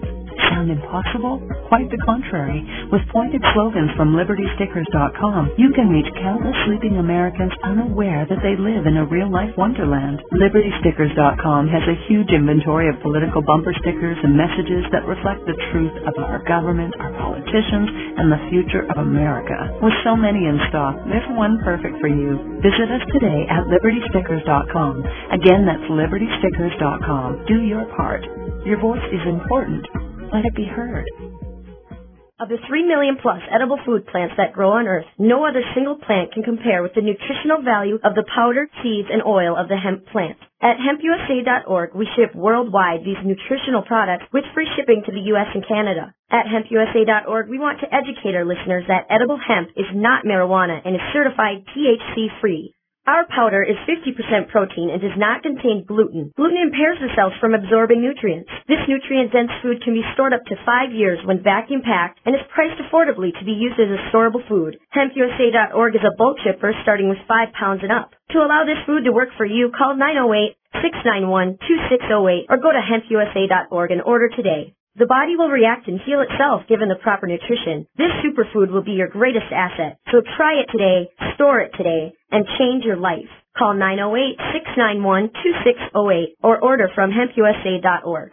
sound impossible? Quite the contrary. With pointed slogans from Liberty Stickers dot com, you can reach countless sleeping Americans unaware that they live in a real-life wonderland. Liberty Stickers dot com has a huge inventory of political bumper stickers and messages that reflect the truth about our government, our politicians, and the future of America. With so many in stock, there's one perfect for you. Visit us today at Liberty Stickers dot com. Again, that's Liberty Stickers dot com. Do your part. Your voice is important. Let it be heard. Of the three million plus edible food plants that grow on Earth, no other single plant can compare with the nutritional value of the powder, seeds, and oil of the hemp plant. At hemp U S A dot org, we ship worldwide these nutritional products with free shipping to the U S and Canada. At hemp U S A dot org, we want to educate our listeners that edible hemp is not marijuana and is certified T H C-free. Our powder is fifty percent protein and does not contain gluten. Gluten impairs the cells from absorbing nutrients. This nutrient-dense food can be stored up to five years when vacuum-packed and is priced affordably to be used as a storable food. hemp U S A dot org is a bulk shipper starting with five pounds and up. To allow this food to work for you, call nine oh eight, six nine one, two six oh eight or go to hemp U S A dot org and order today. The body will react and heal itself given the proper nutrition. This superfood will be your greatest asset. So try it today, store it today, and change your life. Call nine oh eight, six nine one, two six oh eight or order from hemp U S A dot org.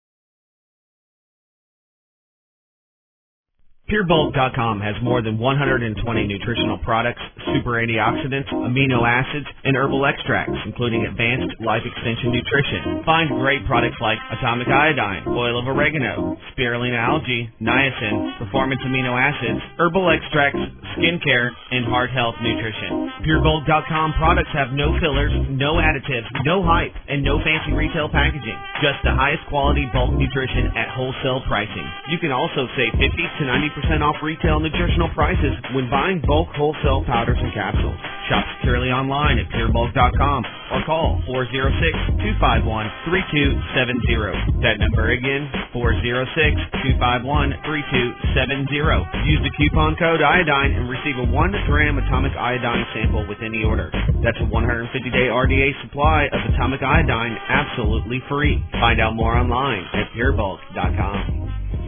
Pure Bulk dot com has more than one hundred twenty nutritional products, super antioxidants, amino acids, and herbal extracts, including advanced life extension nutrition. Find great products like atomic iodine, oil of oregano, spirulina algae, niacin, performance amino acids, herbal extracts, skincare, and heart health nutrition. Pure Bulk dot com products have no fillers, no additives, no hype, and no fancy retail packaging. Just the highest quality bulk nutrition at wholesale pricing. You can also save fifty to ninety percent off retail nutritional prices when buying bulk wholesale powders and capsules. Shop securely online at Pure Bulk dot com or call four oh six, two five one, three two seven zero. That number again, four oh six, two five one, three two seven zero. Use the coupon code iodine and receive a one gram atomic iodine sample with any order. That's a one hundred fifty day R D A supply of atomic iodine absolutely free. Find out more online at Pure Bulk dot com.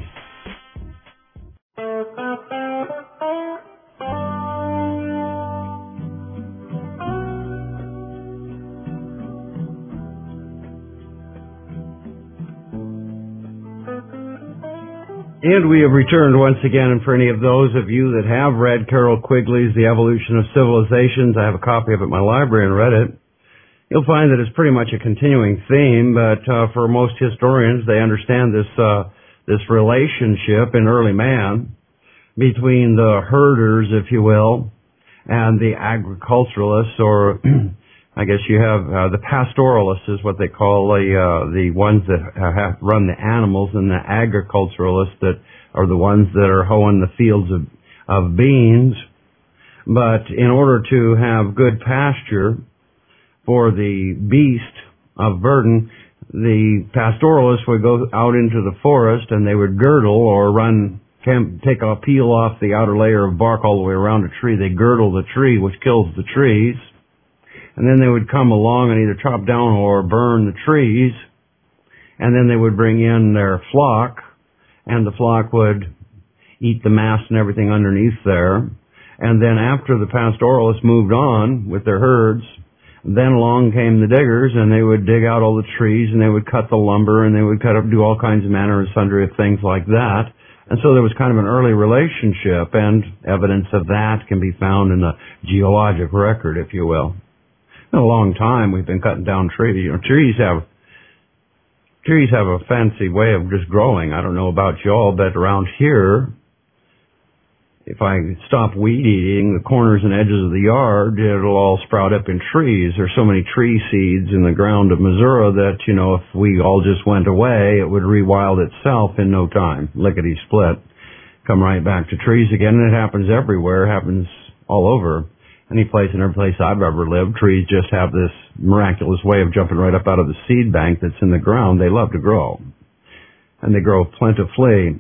And we have returned once again, and for any of those of you that have read Carol Quigley's The Evolution of Civilizations, I have a copy of it in my library and read it. You'll find that it's pretty much a continuing theme, but uh, for most historians, they understand this uh, this relationship in early man between the herders, if you will, and the agriculturalists, or I guess you have uh, the pastoralists is what they call the uh, the ones that have run the animals, and the agriculturalists that are the ones that are hoeing the fields of of beans. But in order to have good pasture for the beast of burden, the pastoralists would go out into the forest and they would girdle or run, take a peel off the outer layer of bark all the way around a tree. They girdle the tree, which kills the trees. And then they would come along and either chop down or burn the trees. And then they would bring in their flock, and the flock would eat the mast and everything underneath there. And then after the pastoralists moved on with their herds, then along came the diggers, and they would dig out all the trees, and they would cut the lumber, and they would cut up, do all kinds of manner and sundry of things like that. And so there was kind of an early relationship, and evidence of that can be found in the geologic record, if you will. In a long time, we've been cutting down trees. You know, trees have trees have a fancy way of just growing. I don't know about y'all, but around here, if I stop weed eating the corners and edges of the yard, it'll all sprout up in trees. There's so many tree seeds in the ground of Missouri that, you know, if we all just went away, it would rewild itself in no time. Lickety-split. Come right back to trees again, and it happens everywhere. It happens all over. Any place and every place I've ever lived, trees just have this miraculous way of jumping right up out of the seed bank that's in the ground. They love to grow. And they grow plentifully.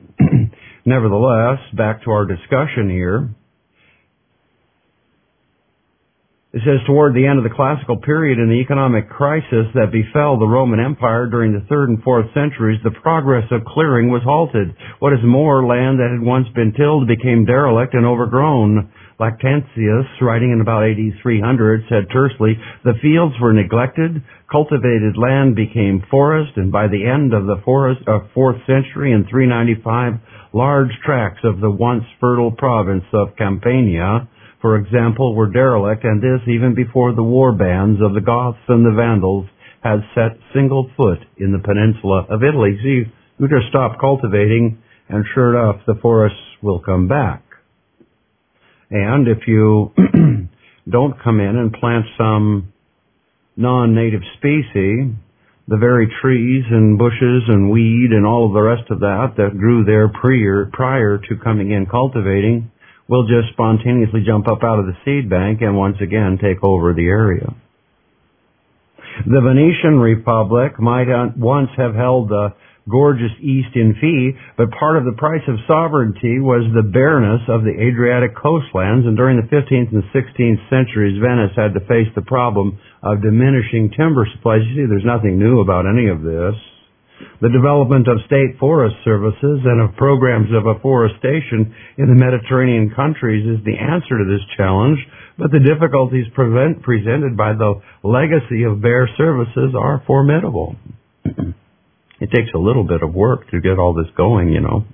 Nevertheless, back to our discussion here. It says, toward the end of the classical period in the economic crisis that befell the Roman Empire during the third and fourth centuries, the progress of clearing was halted. What is more, land that had once been tilled became derelict and overgrown. Lactantius, writing in about A D three hundred, said tersely, the fields were neglected, cultivated land became forest, and by the end of the forest, uh, fourth century in three ninety-five, large tracts of the once fertile province of Campania, for example, were derelict, and this even before the war bands of the Goths and the Vandals had set single foot in the peninsula of Italy. See, you just stop cultivating, and sure enough, the forests will come back. And if you don't come in and plant some non-native species, the very trees and bushes and weed and all of the rest of that that grew there prior, prior to coming in cultivating will just spontaneously jump up out of the seed bank and once again take over the area. The Venetian Republic might once have held the gorgeous East in fee, but part of the price of sovereignty was the bareness of the Adriatic coastlands, and during the fifteenth and sixteenth centuries, Venice had to face the problem of diminishing timber supplies. You see, there's nothing new about any of this. The development of state forest services and of programs of afforestation in the Mediterranean countries is the answer to this challenge, but the difficulties prevent, presented by the legacy of bare services are formidable. It takes a little bit of work to get all this going, you know.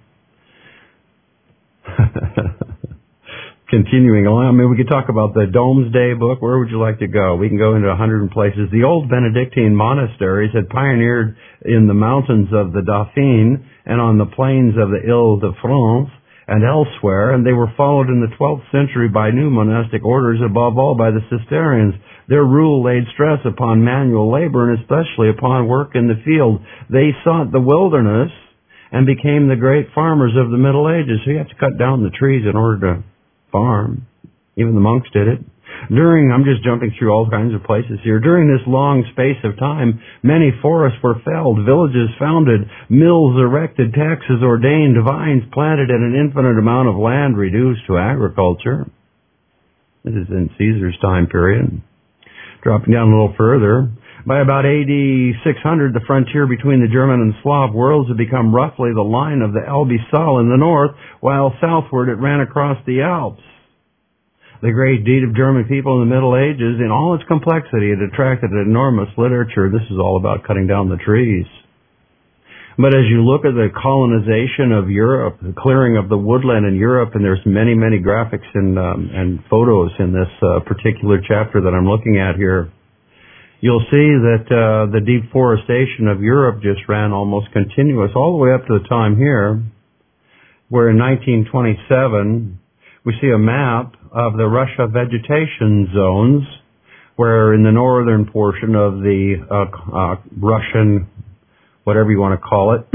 Continuing on, I mean, we could talk about the Domesday Book. Where would you like to go? We can go into a hundred places. The old Benedictine monasteries had pioneered in the mountains of the Dauphine and on the plains of the Ile-de-France and elsewhere, and they were followed in the twelfth century by new monastic orders, above all by the Cistercians. Their rule laid stress upon manual labor and especially upon work in the field. They sought the wilderness and became the great farmers of the Middle Ages. So you have to cut down the trees in order to farm. Even the monks did it. During, I'm just jumping through all kinds of places here, during this long space of time, many forests were felled, villages founded, mills erected, taxes ordained, vines planted, and an infinite amount of land reduced to agriculture. This is in Caesar's time period. Dropping down a little further, by about A D six hundred, the frontier between the German and Slav worlds had become roughly the line of the Elbe Saal in the north, while southward it ran across the Alps. The great deed of German people in the Middle Ages, in all its complexity, it attracted enormous literature. This is all about cutting down the trees. But as you look at the colonization of Europe, the clearing of the woodland in Europe, and there's many, many graphics and, um, and photos in this uh, particular chapter that I'm looking at here, you'll see that uh, the deforestation of Europe just ran almost continuous all the way up to the time here, where in nineteen twenty-seven we see a map of the Russia vegetation zones, where in the northern portion of the uh, uh, Russian, whatever you want to call it,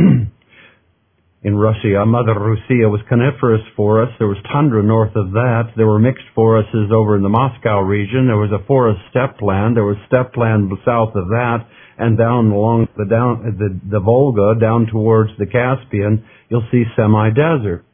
in Russia, Mother Russia was coniferous forests. There was tundra north of that. There were mixed forests over in the Moscow region. There was a forest steppe land. There was steppe land south of that, and down along the down the, the Volga, down towards the Caspian, you'll see semi-desert.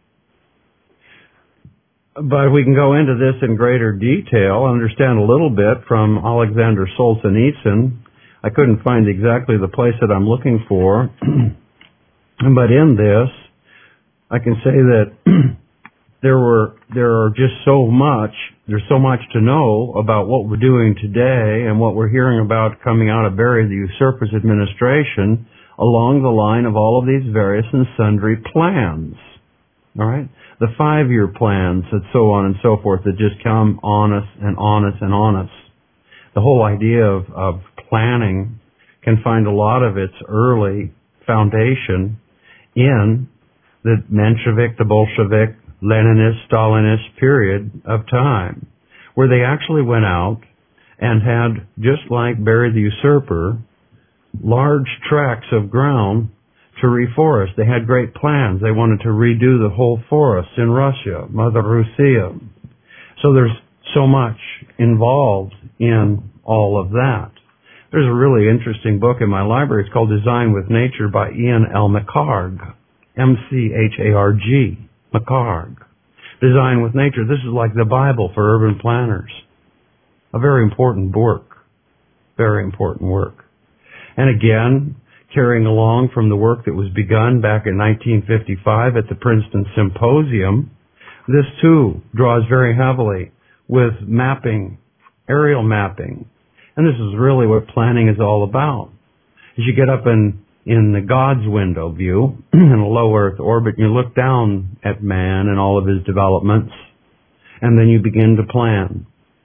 But we can go into this in greater detail, understand a little bit from Alexander Solzhenitsyn. I couldn't find exactly the place that I'm looking for, but in this, I can say that there were there are just so much, there's so much to know about what we're doing today and what we're hearing about coming out of Barry the Usurper's administration along the line of all of these various and sundry plans. All right? The five-year plans and so on and so forth that just come on us and on us and on us. The whole idea of, of planning can find a lot of its early foundation in the Menshevik, the Bolshevik, Leninist, Stalinist period of time, where they actually went out and had, just like Barry the Usurper, large tracts of ground to reforest. They had great plans. They wanted to redo the whole forest in Russia, Mother Russia. So there's so much involved in all of that. There's a really interesting book in my library. It's called Design with Nature by Ian L. McHarg. M C H A R G. McHarg. Design with Nature. This is like the Bible for urban planners. A very important work. Very important work. And again, carrying along from the work that was begun back in nineteen fifty-five at the Princeton Symposium, this too draws very heavily with mapping, aerial mapping. And this is really what planning is all about. As you get up in, in the God's window view, in a low Earth orbit, you look down at man and all of his developments, and then you begin to plan.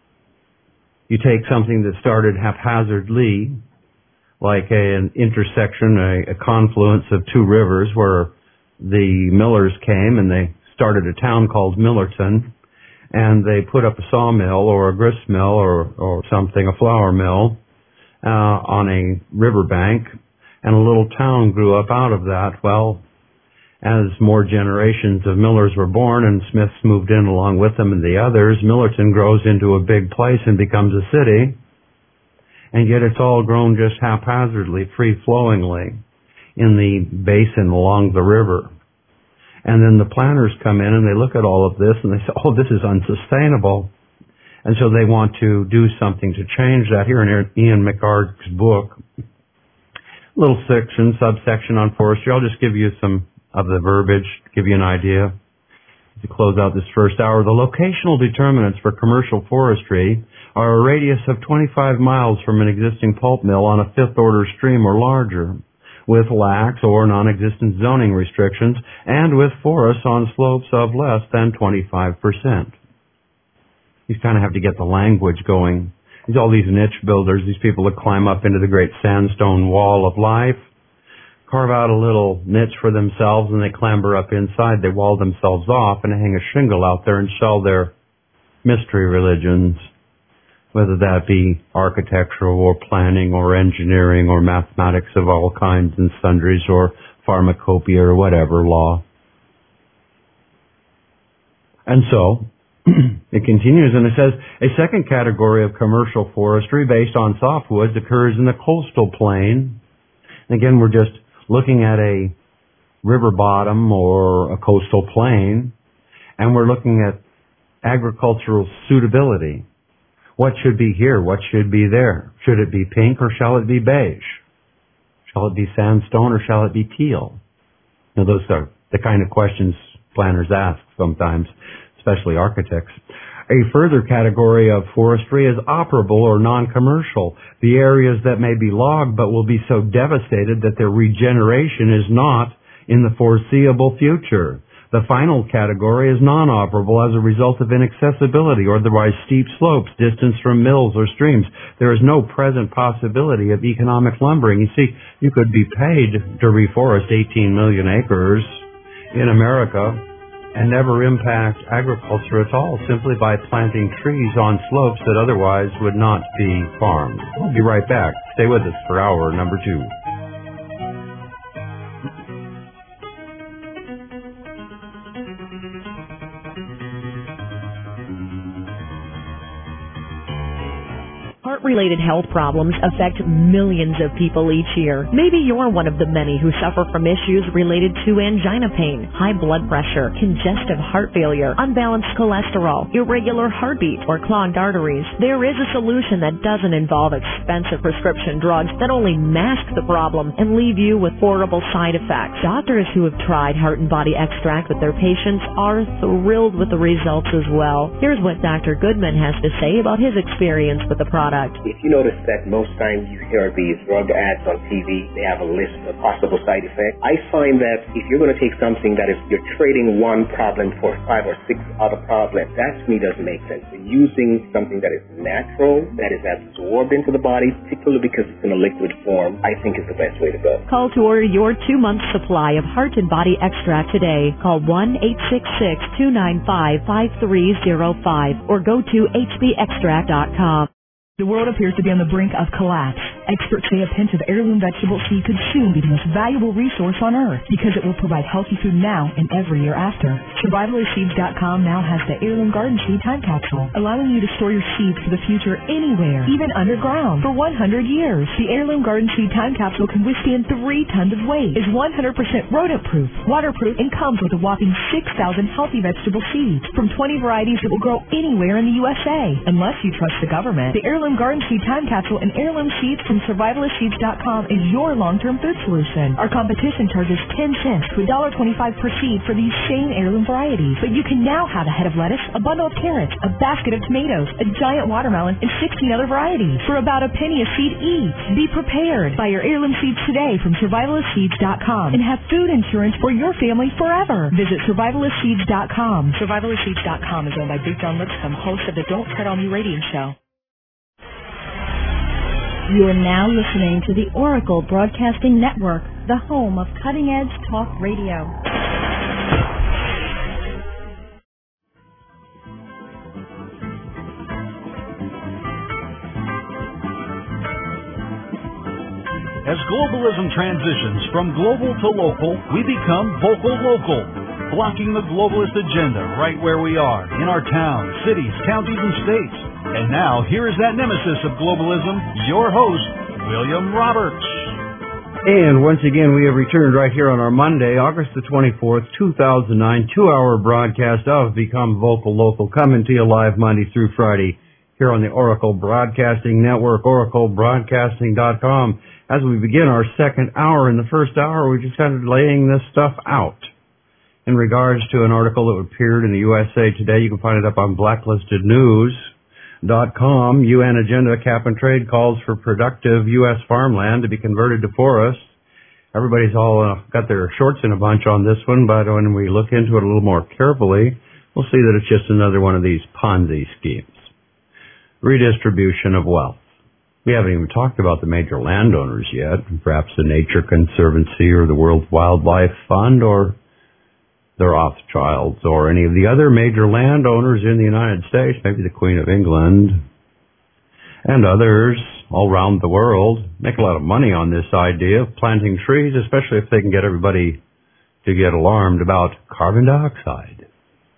You take something that started haphazardly, like a, an intersection, a, a confluence of two rivers where the Millers came and they started a town called Millerton, and they put up a sawmill or a grist mill or, or something, a flour mill, uh, on a riverbank, and a little town grew up out of that. Well, as more generations of Millers were born and Smiths moved in along with them and the others, Millerton grows into a big place and becomes a city. And yet it's all grown just haphazardly, free-flowingly in the basin along the river. And then the planners come in and they look at all of this and they say, oh, this is unsustainable. And so they want to do something to change that. Here in Ian McHarg's book, little section, subsection on forestry. I'll just give you some of the verbiage, give you an idea. To close out this first hour, the locational determinants for commercial forestry are a radius of twenty-five miles from an existing pulp mill on a fifth order stream or larger, with lax or non-existent zoning restrictions, and with forests on slopes of less than twenty-five percent. You kind of have to get the language going. There's all these niche builders, these people that climb up into the great sandstone wall of life, carve out a little niche for themselves, and they clamber up inside. They wall themselves off and hang a shingle out there and sell their mystery religions, whether that be architectural or planning or engineering or mathematics of all kinds and sundries or pharmacopoeia or whatever law. And so, it continues and it says, a second category of commercial forestry based on softwoods occurs in the coastal plain. And again, we're just looking at a river bottom or a coastal plain, and we're looking at agricultural suitability. What should be here? What should be there? Should it be pink or shall it be beige? Shall it be sandstone or shall it be teal? Now, those are the kind of questions planners ask sometimes, especially architects. A further category of forestry is operable or non-commercial, the areas that may be logged but will be so devastated that their regeneration is not in the foreseeable future. The final category is non-operable as a result of inaccessibility or otherwise steep slopes, distance from mills or streams. There is no present possibility of economic lumbering. You see, you could be paid to reforest eighteen million acres in America and never impact agriculture at all, simply by planting trees on slopes that otherwise would not be farmed. We'll be right back. Stay with us for hour number two. Heart-related health problems affect millions of people each year. Maybe you're one of the many who suffer from issues related to angina pain, high blood pressure, congestive heart failure, unbalanced cholesterol, irregular heartbeat, or clogged arteries. There is a solution that doesn't involve expensive prescription drugs that only mask the problem and leave you with horrible side effects. Doctors who have tried Heart and Body Extract with their patients are thrilled with the results as well. Here's what Doctor Goodman has to say about his experience with the product. If you notice that most times you hear these drug ads on T V, they have a list of possible side effects. I find that if you're going to take something that is, you're trading one problem for five or six other problems, that to me doesn't make sense. So using something that is natural, that is absorbed into the body, particularly because it's in a liquid form, I think is the best way to go. Call to order your two-month supply of Heart and Body Extract today. Call one eight six six, two nine five, five three zero five or go to h b extract dot com. The world appears to be on the brink of collapse. Experts say a pinch of heirloom vegetable seed could soon be the most valuable resource on Earth because it will provide healthy food now and every year after. Survivalist Seeds dot com now has the Heirloom Garden Seed Time Capsule, allowing you to store your seeds for the future anywhere, even underground, for one hundred years. The Heirloom Garden Seed Time Capsule can withstand three tons of weight, is one hundred percent rodent-proof, waterproof, and comes with a whopping six thousand healthy vegetable seeds from twenty varieties that will grow anywhere in the U S A. Unless you trust the government, the Heirloom Garden Seed Time Capsule and heirloom seeds from Survivalist Seeds dot com is your long-term food solution. Our competition charges ten cents to one dollar twenty-five per seed for these same heirloom varieties, but you can now have a head of lettuce, a bundle of carrots, a basket of tomatoes, a giant watermelon, and sixteen other varieties for about a penny a seed each. Be prepared. Buy your heirloom seeds today from Survivalist Seeds dot com and have food insurance for your family forever. Visit Survivalist Seeds dot com. Survivalist Seeds dot com is owned by Big John Lipscomb, host of the Don't Tread on Me radio show. You are now listening to the Oracle Broadcasting Network, the home of cutting-edge talk radio. As globalism transitions from global to local, we become vocal local, blocking the globalist agenda right where we are, in our towns, cities, counties, and states. And now, here is that nemesis of globalism, your host, William Roberts. And once again, we have returned right here on our Monday, August the twenty-fourth, two thousand nine, two-hour broadcast of Become Vocal Local, coming to you live Monday through Friday here on the Oracle Broadcasting Network, oracle broadcasting dot com. As we begin our second hour, in the first hour, we're just kind of laying this stuff out. In regards to an article that appeared in the U S A Today, you can find it up on blacklisted news dot com. U N Agenda Cap and Trade calls for productive U S farmland to be converted to forests. Everybody's all uh, got their shorts in a bunch on this one, but when we look into it a little more carefully, we'll see that it's just another one of these Ponzi schemes. Redistribution of wealth. We haven't even talked about the major landowners yet, perhaps the Nature Conservancy or the World Wildlife Fund or the Rothschilds or any of the other major landowners in the United States, maybe the Queen of England and others all around the world, make a lot of money on this idea of planting trees, especially if they can get everybody to get alarmed about carbon dioxide.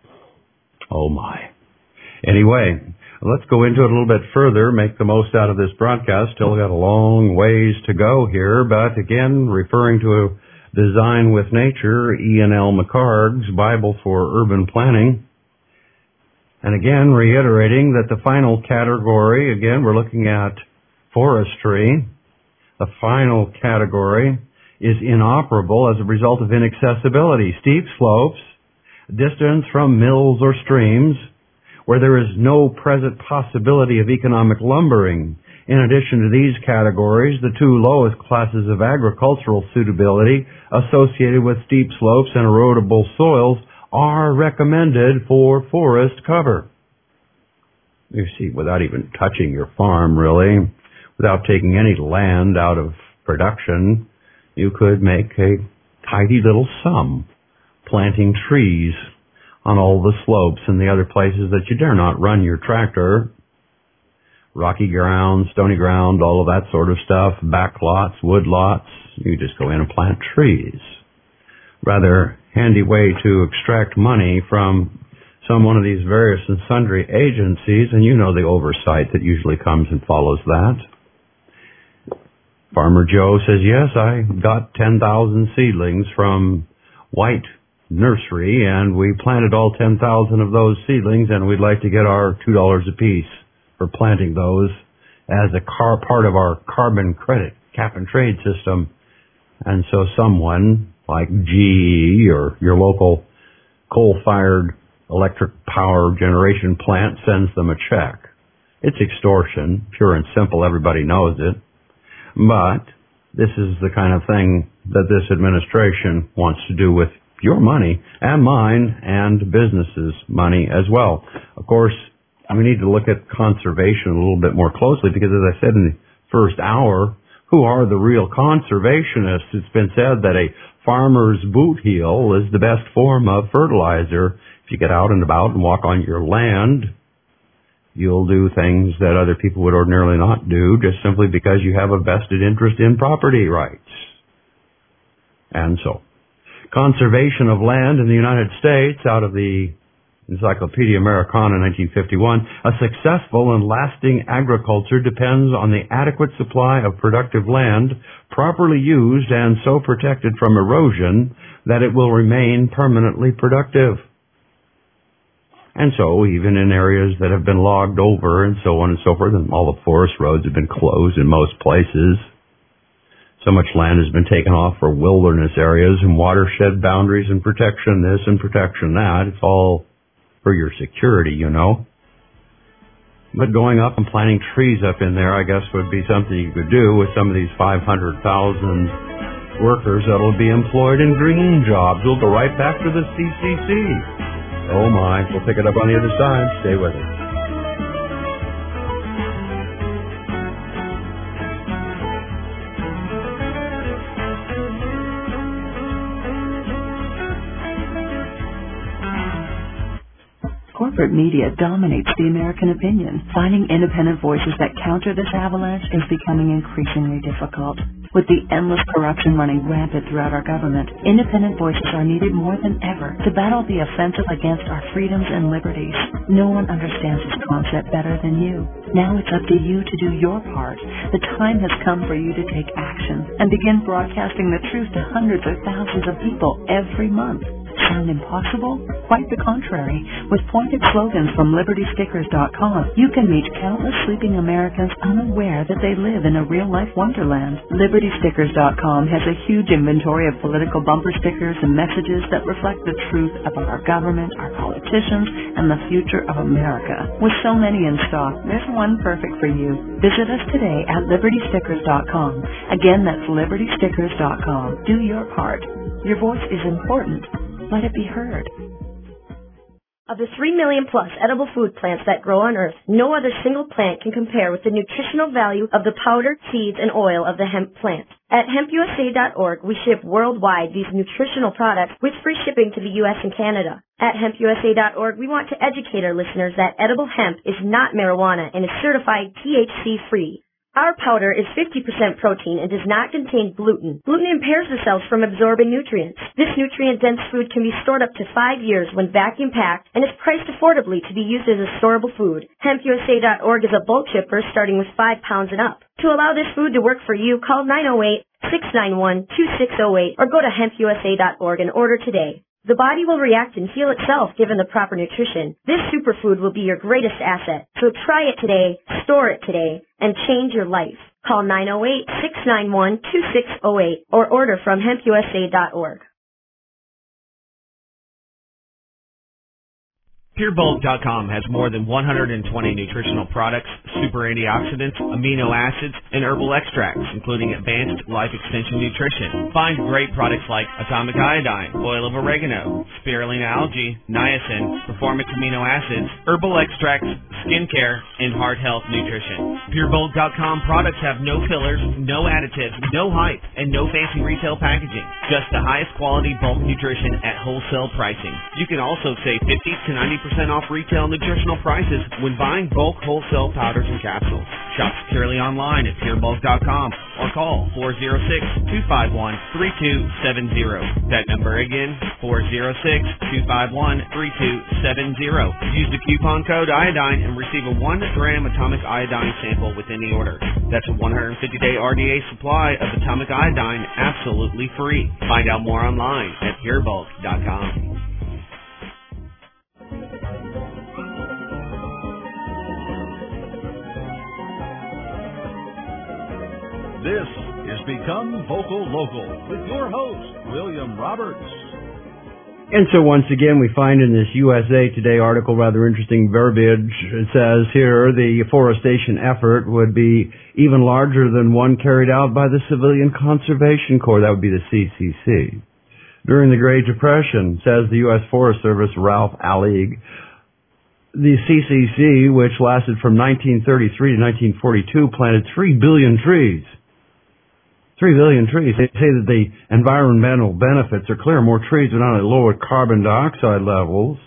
Oh my. Anyway, let's go into it a little bit further, make the most out of this broadcast. Still got a long ways to go here, but again, referring to a Design with Nature, Ian L. McHarg's Bible for Urban Planning. And again, reiterating that the final category, again, we're looking at forestry. The final category is inoperable as a result of inaccessibility. Steep slopes, distance from mills or streams, where there is no present possibility of economic lumbering. In addition to these categories, the two lowest classes of agricultural suitability associated with steep slopes and erodible soils are recommended for forest cover. You see, without even touching your farm, really, without taking any land out of production, you could make a tidy little sum planting trees on all the slopes and the other places that you dare not run your tractor. Rocky ground, stony ground, all of that sort of stuff, back lots, wood lots. You just go in and plant trees. Rather handy way to extract money from some one of these various and sundry agencies, and you know the oversight that usually comes and follows that. Farmer Joe says, yes, I got ten thousand seedlings from White Nursery, and we planted all ten thousand of those seedlings, and we'd like to get our two dollars a piece for planting those as a car, part of our carbon credit cap and trade system. And so someone like G E or your local coal-fired electric power generation plant sends them a check. It's extortion, pure and simple, everybody knows it. But this is the kind of thing that this administration wants to do with your money and mine and businesses' money as well. Of course, we need to look at conservation a little bit more closely because, as I said in the first hour, who are the real conservationists? It's been said that a farmer's boot heel is the best form of fertilizer. If you get out and about and walk on your land, You'll do things that other people would ordinarily not do just simply because you have a vested interest in property rights. And so, conservation of land in the United States, out of the Encyclopedia Americana nineteen fifty-one, a successful and lasting agriculture depends on the adequate supply of productive land, properly used and so protected from erosion that it will remain permanently productive. And so, even in areas that have been logged over and so on and so forth, and all the forest roads have been closed in most places, so much land has been taken off for wilderness areas and watershed boundaries and protection this and protection that. It's all for your security, you know. But going up and planting trees up in there, I guess, would be something you could do with some of these five hundred thousand workers that will be employed in green jobs. We'll go right back to the C C C. Oh my, we'll pick it up on the other side. Stay with us. Corporate media dominates the American opinion. Finding independent voices that counter this avalanche is becoming increasingly difficult. With the endless corruption running rampant throughout our government, independent voices are needed more than ever to battle the offensive against our freedoms and liberties. No one understands this concept better than you. Now it's up to you to do your part. The time has come for you to take action and begin broadcasting the truth to hundreds or thousands of people every month. Sound impossible? Quite the contrary. With pointed slogans from Liberty Stickers dot com, you can meet countless sleeping Americans unaware that they live in a real-life wonderland. Liberty Stickers dot com has a huge inventory of political bumper stickers and messages that reflect the truth about our government, our politicians, and the future of America. With so many in stock, there's one perfect for you. Visit us today at Liberty Stickers dot com. Again, that's Liberty Stickers dot com. Do your part. Your voice is important. Let it be heard. Of the three million plus edible food plants that grow on Earth, no other single plant can compare with the nutritional value of the powder, seeds, and oil of the hemp plant. At hemp U S A dot org, we ship worldwide these nutritional products with free shipping to the U S and Canada. At hemp U S A dot org, we want to educate our listeners that edible hemp is not marijuana and is certified T H C-free. Our powder is fifty percent protein and does not contain gluten. Gluten impairs the cells from absorbing nutrients. This nutrient-dense food can be stored up to five years when vacuum-packed and is priced affordably to be used as a storable food. hemp U S A dot org is a bulk shipper starting with five pounds and up. To allow this food to work for you, call nine oh eight, six nine one, two six oh eight or go to hemp U S A dot org and order today. The body will react and heal itself given the proper nutrition. This superfood will be your greatest asset. So try it today, store it today, and change your life. Call nine oh eight, six nine one, two six oh eight or order from hemp U S A dot org. Pure Bulk dot com has more than one hundred twenty nutritional products, super antioxidants, amino acids, and herbal extracts, including advanced life extension nutrition. Find great products like atomic iodine, oil of oregano, spirulina algae, niacin, performance amino acids, herbal extracts, skincare, and heart health nutrition. Pure Bulk dot com products have no fillers, no additives, no hype, and no fancy retail packaging. Just the highest quality bulk nutrition at wholesale pricing. You can also save fifty to ninety percent off retail nutritional prices when buying bulk wholesale powders and capsules. Shop securely online at Pure Bulk dot com or call four oh six, two five one, three two seven oh. That number again, four oh six, two five one, three two seven oh. Use the coupon code iodine and receive a one gram atomic iodine sample with any order. That's a one hundred fifty day R D A supply of atomic iodine absolutely free. Find out more online at Pure Bulk dot com. This is Become Vocal Local with your host, William Roberts. And so once again, we find in this U S A Today article rather interesting verbiage. It says here the afforestation effort would be even larger than one carried out by the Civilian Conservation Corps. That would be the C C C. During the Great Depression, says the U S Forest Service, Ralph Allig, the C C C, which lasted from nineteen thirty-three to nineteen forty-two, planted three billion trees. Three billion trees. They say that the environmental benefits are clear. More trees would not only lower carbon dioxide levels,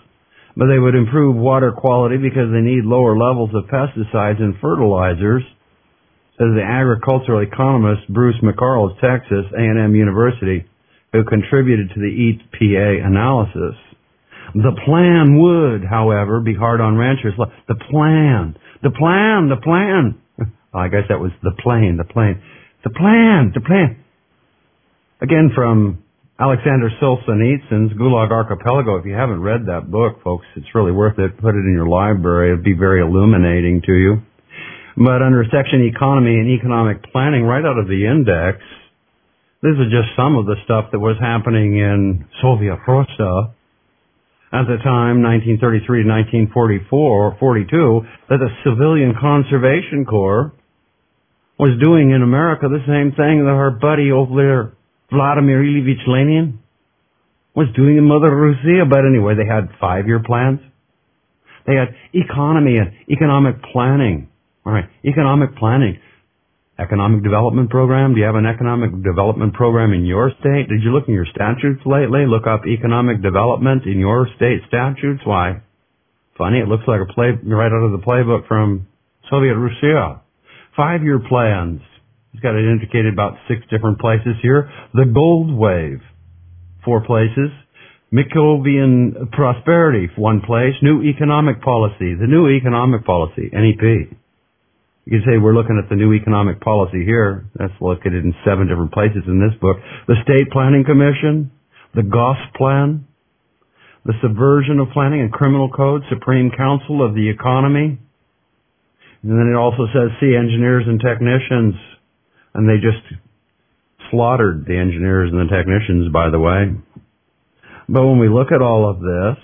But they would improve water quality because they need lower levels of pesticides and fertilizers, says the agricultural economist Bruce McCarl of Texas A and M University, who contributed to the E P A analysis. The plan would, however, be hard on ranchers. The plan, the plan, the plan. I guess that was the plane, the plane. The plan, the plan. Again, from Alexander Solzhenitsyn's Gulag Archipelago. If you haven't read that book, folks, it's really worth it. Put it in your library. It'd be very illuminating to you. But under section Economy and Economic Planning, right out of the index, this is just some of the stuff that was happening in Soviet Russia at the time, nineteen thirty-three to nineteen forty-four, forty-two, that the Civilian Conservation Corps was doing in America the same thing that our buddy over there, Vladimir Ilyich Lenin, was doing in Mother Russia. But anyway, they had five-year plans. They had economy and economic planning. All right, economic planning. Economic development program. Do you have an economic development program in your state? Did you look in your statutes lately? Look up economic development in your state statutes. Why? Funny, it looks like a play right out of the playbook from Soviet Russia. Five-year plans. He's got it indicated about six different places here. The Gold Wave, four places. Mikovian Prosperity, one place. New Economic Policy, the New Economic Policy, N E P. You can say we're looking at the New Economic Policy here. That's located in seven different places in this book. The State Planning Commission, the Goss Plan, the Subversion of Planning and Criminal Code, Supreme Council of the Economy. And then it also says, see, engineers and technicians. And they just slaughtered the engineers and the technicians, by the way. But when we look at all of this,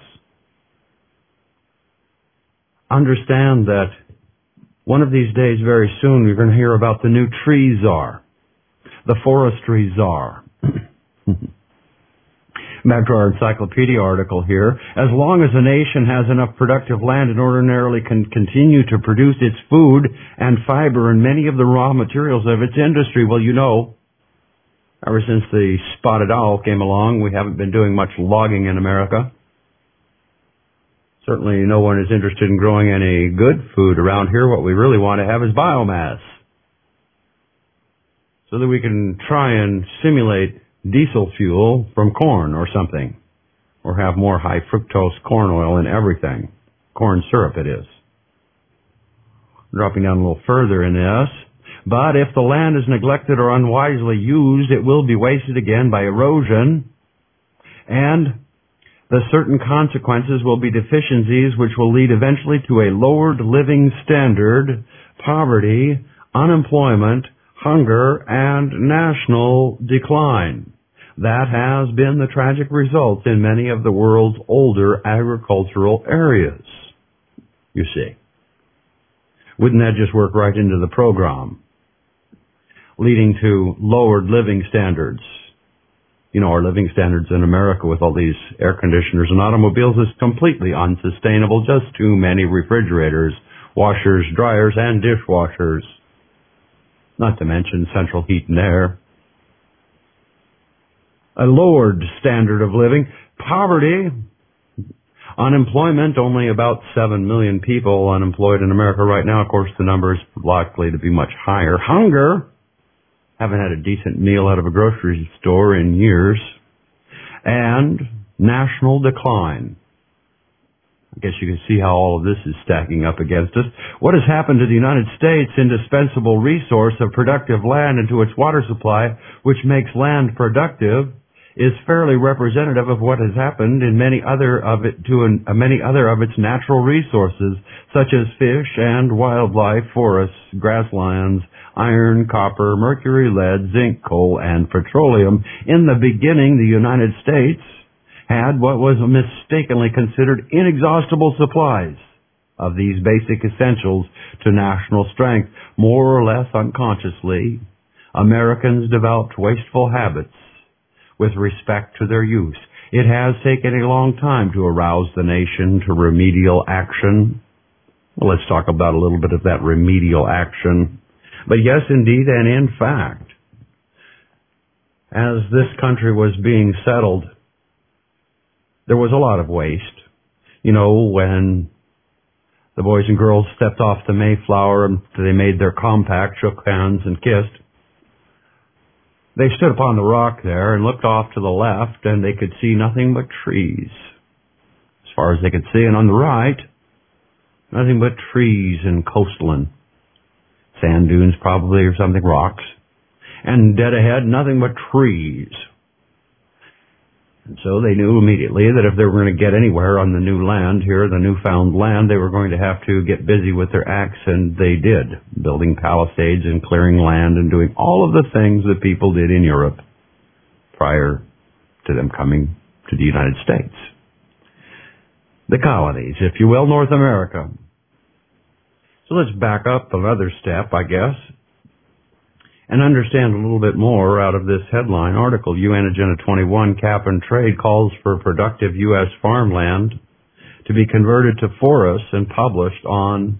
understand that one of these days, very soon, you're going to hear about the new tree czar, the forestry czar. Back to our encyclopedia article here. As long as a nation has enough productive land, it ordinarily can continue to produce its food and fiber and many of the raw materials of its industry. Well, you know, ever since the spotted owl came along, we haven't been doing much logging in America. Certainly no one is interested in growing any good food around here. What we really want to have is biomass, so that we can try and simulate diesel fuel from corn or something, or have more high fructose corn oil in everything. Corn syrup it is. Dropping down a little further in this. But if the land is neglected or unwisely used, it will be wasted again by erosion, and the certain consequences will be deficiencies which will lead eventually to a lowered living standard, poverty, unemployment, hunger, and national decline. That has been the tragic result in many of the world's older agricultural areas, you see. Wouldn't that just work right into the program, leading to lowered living standards? You know, our living standards in America with all these air conditioners and automobiles is completely unsustainable. Just too many refrigerators, washers, dryers, and dishwashers. Not to mention central heat and air. A lowered standard of living. Poverty. Unemployment, only about seven million people unemployed in America right now. Of course, the number is likely to be much higher. Hunger. Haven't had a decent meal out of a grocery store in years. And national decline. I guess you can see how all of this is stacking up against us. What has happened to the United States' indispensable resource of productive land and to its water supply, which makes land productive, is fairly representative of what has happened in many other of it to an, uh, many other of its natural resources, such as fish and wildlife, forests, grasslands, iron, copper, mercury, lead, zinc, coal, and petroleum. In the beginning, the United States had what was mistakenly considered inexhaustible supplies of these basic essentials to national strength. More or less unconsciously, Americans developed wasteful habits with respect to their use. It has taken a long time to arouse the nation to remedial action. Well, let's talk about a little bit of that remedial action. But yes, indeed, and in fact, as this country was being settled, there was a lot of waste. you know, when the boys and girls stepped off the Mayflower and they made their compact, shook hands and kissed. They stood upon the rock there and looked off to the left, and they could see nothing but trees, as far as they could see. And on the right, nothing but trees and coastline. Sand dunes probably or something, rocks. And dead ahead, nothing but trees. And so they knew immediately that if they were going to get anywhere on the new land here, the newfound land, they were going to have to get busy with their axe, and they did, building palisades and clearing land and doing all of the things that people did in Europe prior to them coming to the United States. The colonies, if you will, North America. So let's back up another step, I guess, and understand a little bit more out of this headline article. U N Agenda twenty-one, Cap and Trade, calls for productive U S farmland to be converted to forests and published on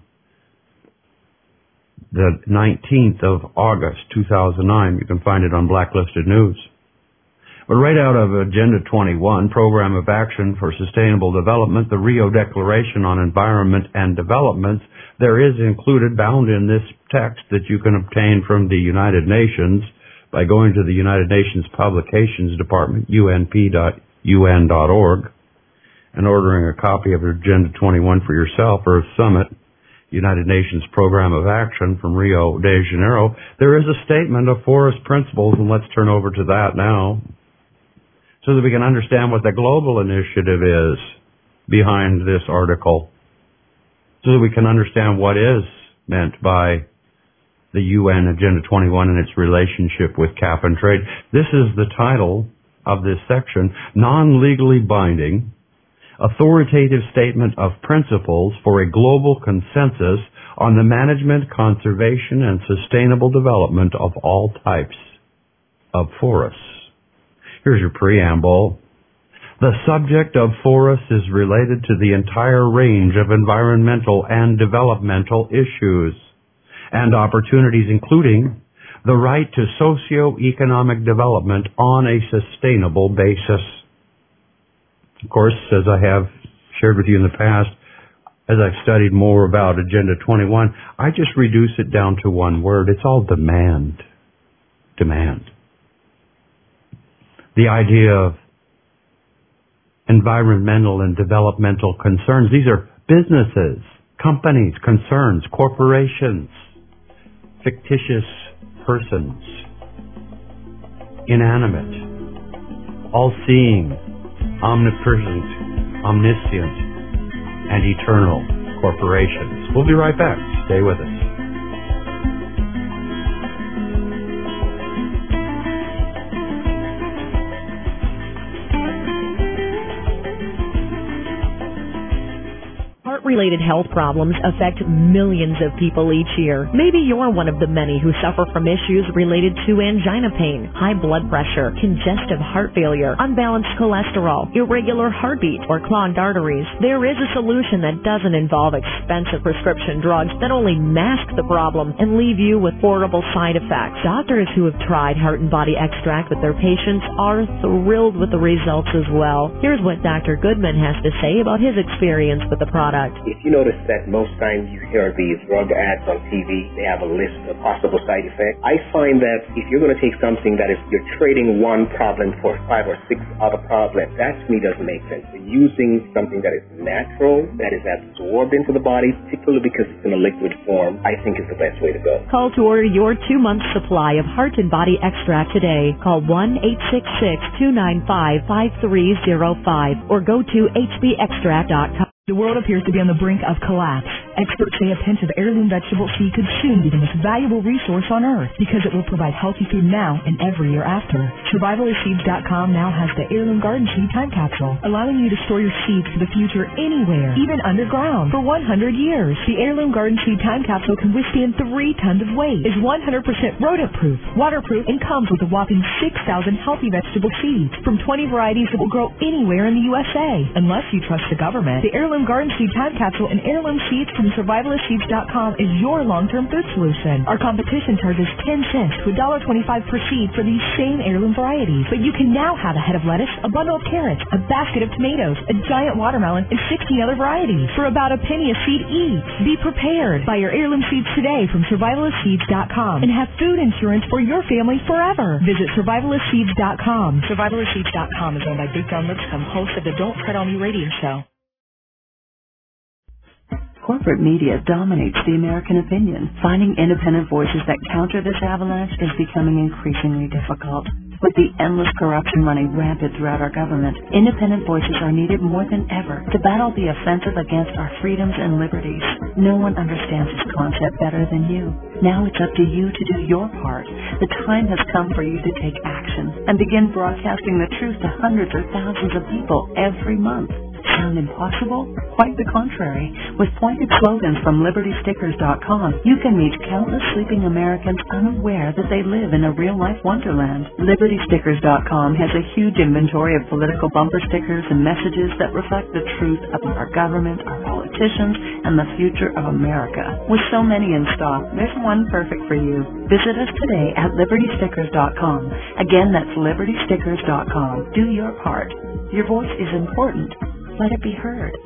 the nineteenth of August, two thousand nine. You can find it on Blacklisted News. But right out of Agenda twenty-one, Program of Action for Sustainable Development, the Rio Declaration on Environment and Development, there is included, bound in this text that you can obtain from the United Nations by going to the United Nations Publications Department, U N P dot U N dot org, and ordering a copy of Agenda twenty-one for yourself, or Summit, United Nations Program of Action from Rio de Janeiro. There is a statement of forest principles, and let's turn over to that now, so that we can understand what the global initiative is behind this article, so that we can understand what is meant by the U N Agenda twenty-one and its relationship with cap and trade. This is the title of this section: Non-Legally Binding, Authoritative Statement of Principles for a Global Consensus on the Management, Conservation, and Sustainable Development of All Types of Forests. Here's your preamble. The subject of forests is related to the entire range of environmental and developmental issues and opportunities, including the right to socio-economic development on a sustainable basis. Of course, as I have shared with you in the past, as I've studied more about Agenda twenty-one, I just reduce it down to one word. It's all demand. Demand. The idea of environmental and developmental concerns. These are businesses, companies, concerns, corporations, fictitious persons, inanimate, all-seeing, omnipresent, omniscient, and eternal corporations. We'll be right back. Stay with us. Related health problems affect millions of people each year. Maybe you're one of the many who suffer from issues related to angina pain, high blood pressure, congestive heart failure, unbalanced cholesterol, irregular heartbeat, or clogged arteries. There is a solution that doesn't involve expensive prescription drugs that only mask the problem and leave you with horrible side effects. Doctors who have tried Heart and Body Extract with their patients are thrilled with the results as well. Here's what Doctor Goodman has to say about his experience with the product. If you notice that most times you hear these drug ads on T V, they have a list of possible side effects. I find that if you're going to take something that is, you're trading one problem for five or six other problems, that to me doesn't make sense. So using something that is natural, that is absorbed into the body, particularly because it's in a liquid form, I think is the best way to go. Call to order your two-month supply of Heart and Body Extract today. Call one eight six six, two nine five, five three zero five or go to H B extract dot com. The world appears to be on the brink of collapse. Experts say a pinch of heirloom vegetable seed could soon be the most valuable resource on earth because it will provide healthy food now and every year after. Survivalist Seeds dot com now has the Heirloom Garden Seed Time Capsule, allowing you to store your seeds for the future anywhere, even underground, for one hundred years. The Heirloom Garden Seed Time Capsule can withstand three tons of weight, is one hundred percent rodent-proof, waterproof, and comes with a whopping six thousand healthy vegetable seeds from twenty varieties that will grow anywhere in the U S A. Unless you trust the government, the Heirloom Garden Seed Time Capsule and heirloom seeds from then survivalist seeds dot com is your long-term food solution. Our competition charges ten cents to one dollar twenty-five per seed for these same heirloom varieties. But you can now have a head of lettuce, a bundle of carrots, a basket of tomatoes, a giant watermelon, and sixteen other varieties for about a penny a seed each. Be prepared. Buy your heirloom seeds today from survivalist seeds dot com and have food insurance for your family forever. Visit survivalist seeds dot com. survivalist seeds dot com is owned by Big John Lipscomb, host of the Don't Tread on Me radio show. Corporate media dominates the American opinion. Finding independent voices that counter this avalanche is becoming increasingly difficult. With the endless corruption running rampant throughout our government, independent voices are needed more than ever to battle the offensive against our freedoms and liberties. No one understands this concept better than you. Now it's up to you to do your part. The time has come for you to take action and begin broadcasting the truth to hundreds or thousands of people every month. Sound impossible? Quite the contrary. With pointed slogans from liberty stickers dot com, you can reach countless sleeping Americans unaware that they live in a real-life wonderland. liberty stickers dot com has a huge inventory of political bumper stickers and messages that reflect the truth about our government, our politicians, and the future of America. With so many in stock, there's one perfect for you. Visit us today at liberty stickers dot com. Again, that's liberty stickers dot com. Do your part. Your voice is important. Let it be heard.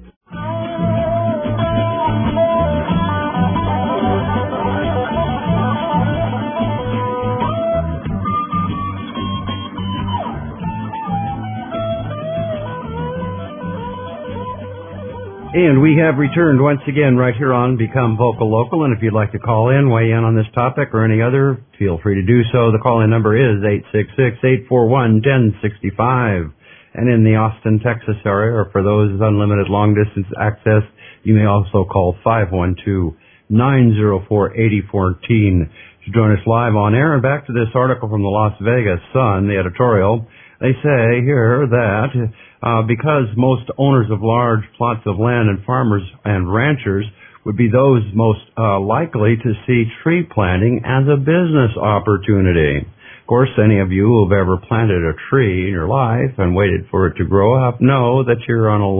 And we have returned once again right here on Become Vocal Local. And if you'd like to call in, weigh in on this topic or any other, feel free to do so. The call-in number is eight six six, eight four one, one zero six five. And in the Austin, Texas area, or for those with unlimited long-distance access, you may also call five one two, nine zero four, eight zero one four to join us live on air. And back to this article from the Las Vegas Sun, the editorial. They say here that uh, because most owners of large plots of land and farmers and ranchers would be those most uh, likely to see tree planting as a business opportunity. Of course, any of you who have ever planted a tree in your life and waited for it to grow up know that you're on a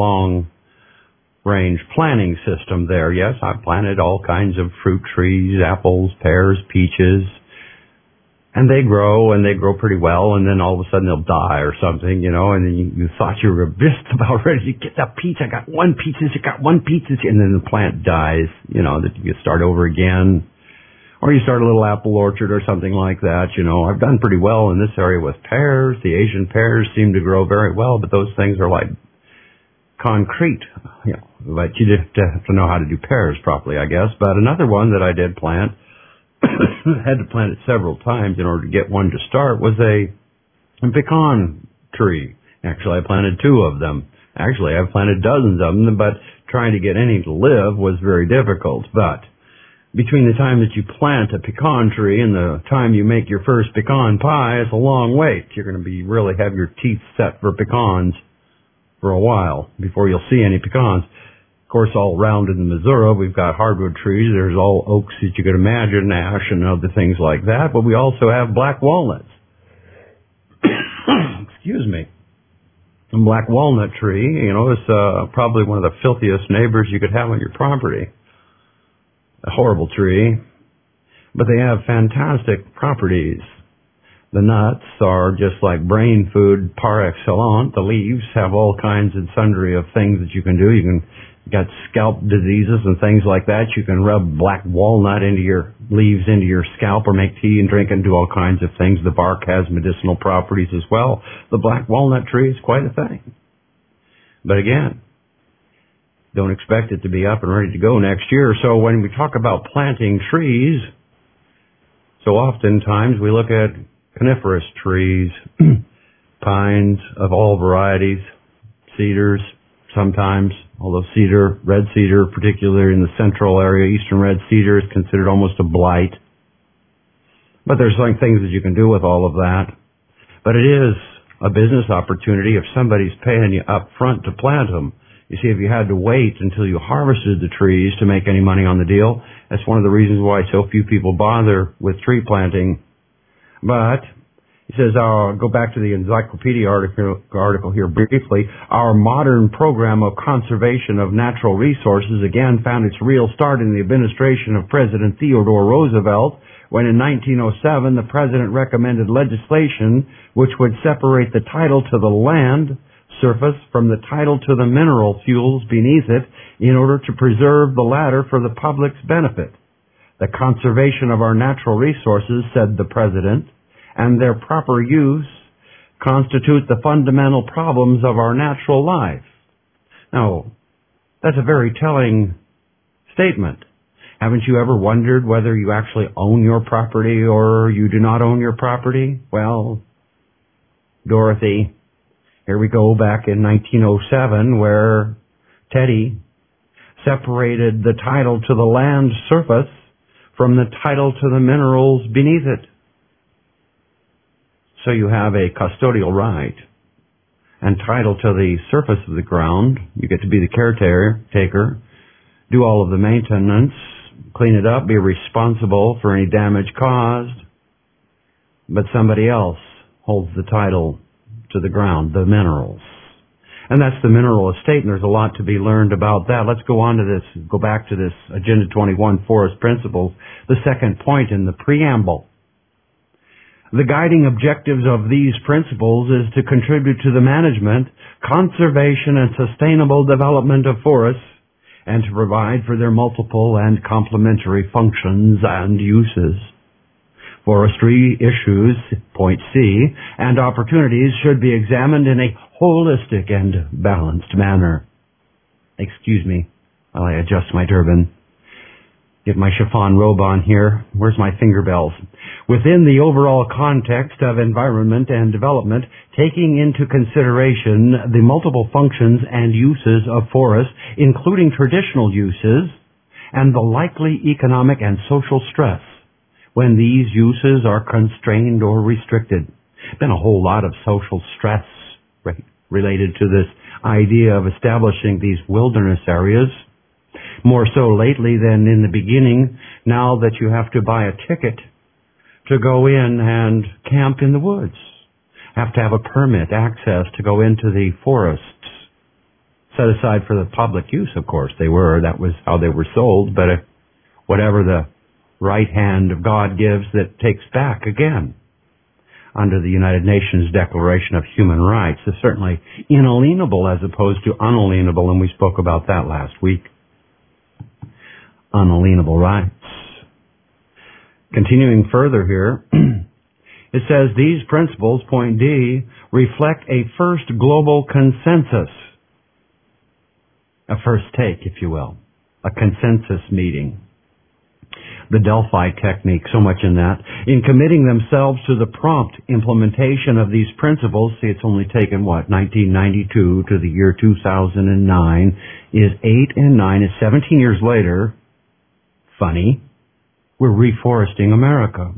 long-range planning system there. Yes, I've planted all kinds of fruit trees, apples, pears, peaches, and they grow, and they grow pretty well, and then all of a sudden they'll die or something, you know, and then you, you thought you were just about ready to get that peach. I got one peach, I got one peach, and then the plant dies, you know, that you start over again. Or you start a little apple orchard or something like that, you know. I've done pretty well in this area with pears. The Asian pears seem to grow very well, but those things are like concrete, you know. But you have to, have to know how to do pears properly, I guess. But another one that I did plant, had to plant it several times in order to get one to start, was a, a pecan tree. Actually, I planted two of them. Actually, I've planted dozens of them, but trying to get any to live was very difficult. But between the time that you plant a pecan tree and the time you make your first pecan pie, it's a long wait. You're going to be really have your teeth set for pecans for a while before you'll see any pecans. Of course, all around in the Missouri, we've got hardwood trees. There's all oaks that you could imagine, ash and other things like that. But we also have black walnuts. Excuse me. A black walnut tree, you know, is uh, probably one of the filthiest neighbors you could have on your property. A horrible tree, but they have fantastic properties. The nuts are just like brain food par excellence. The leaves have all kinds and sundry of things that you can do. You can you got scalp diseases and things like that. You can rub black walnut into your leaves into your scalp or make tea and drink and do all kinds of things. The bark has medicinal properties as well. The black walnut tree is quite a thing. But again, don't expect it to be up and ready to go next year. So when we talk about planting trees, so oftentimes we look at coniferous trees, pines of all varieties, cedars sometimes, although cedar, red cedar, particularly in the central area, eastern red cedar is considered almost a blight. But there's some things that you can do with all of that. But it is a business opportunity if somebody's paying you up front to plant them. You see, if you had to wait until you harvested the trees to make any money on the deal, that's one of the reasons why so few people bother with tree planting. But He says, I'll go back to the encyclopedia article, article here briefly. Our modern program of conservation of natural resources again found its real start in the administration of President Theodore Roosevelt, when in nineteen oh seven the president recommended legislation which would separate the title to the land surface from the title to the mineral fuels beneath it in order to preserve the latter for the public's benefit. The conservation of our natural resources, said the president, and their proper use constitute the fundamental problems of our natural life. Now, that's a very telling statement. Haven't you ever wondered whether you actually own your property or you do not own your property? Well, Dorothy, here we go back in nineteen oh seven where Teddy separated the title to the land surface from the title to the minerals beneath it. So you have a custodial right and title to the surface of the ground. You get to be the caretaker, do all of the maintenance, clean it up, be responsible for any damage caused, but somebody else holds the title to the ground, the minerals. And that's the mineral estate, and there's a lot to be learned about that. Let's go on to this, go back to this Agenda twenty-one Forest Principles, the second point in the preamble. The guiding objectives of these principles is to contribute to the management, conservation, and sustainable development of forests, and to provide for their multiple and complementary functions and uses. Forestry issues, point C, and opportunities should be examined in a holistic and balanced manner. Excuse me while I adjust my turban. Get my chiffon robe on here. Where's my finger bells? Within the overall context of environment and development, taking into consideration the multiple functions and uses of forests, including traditional uses, and the likely economic and social stress when these uses are constrained or restricted. Been a whole lot of social stress right, related to this idea of establishing these wilderness areas. More so lately than in the beginning, now that you have to buy a ticket to go in and camp in the woods. Have to have a permit, access to go into the forests. Set aside for the public use, of course. They were, that was how they were sold, but uh, whatever the right hand of God gives, that takes back again. Under the United Nations Declaration of Human Rights is certainly inalienable as opposed to unalienable, and we spoke about that last week. Unalienable rights. Continuing further here, it says these principles, point D, reflect a first global consensus. A first take, if you will. A consensus meeting. The Delphi technique, so much in that. In committing themselves to the prompt implementation of these principles, see it's only taken, what, nineteen ninety-two to the year two thousand nine, is eight and nine, is seventeen years later. Funny. We're reforesting America.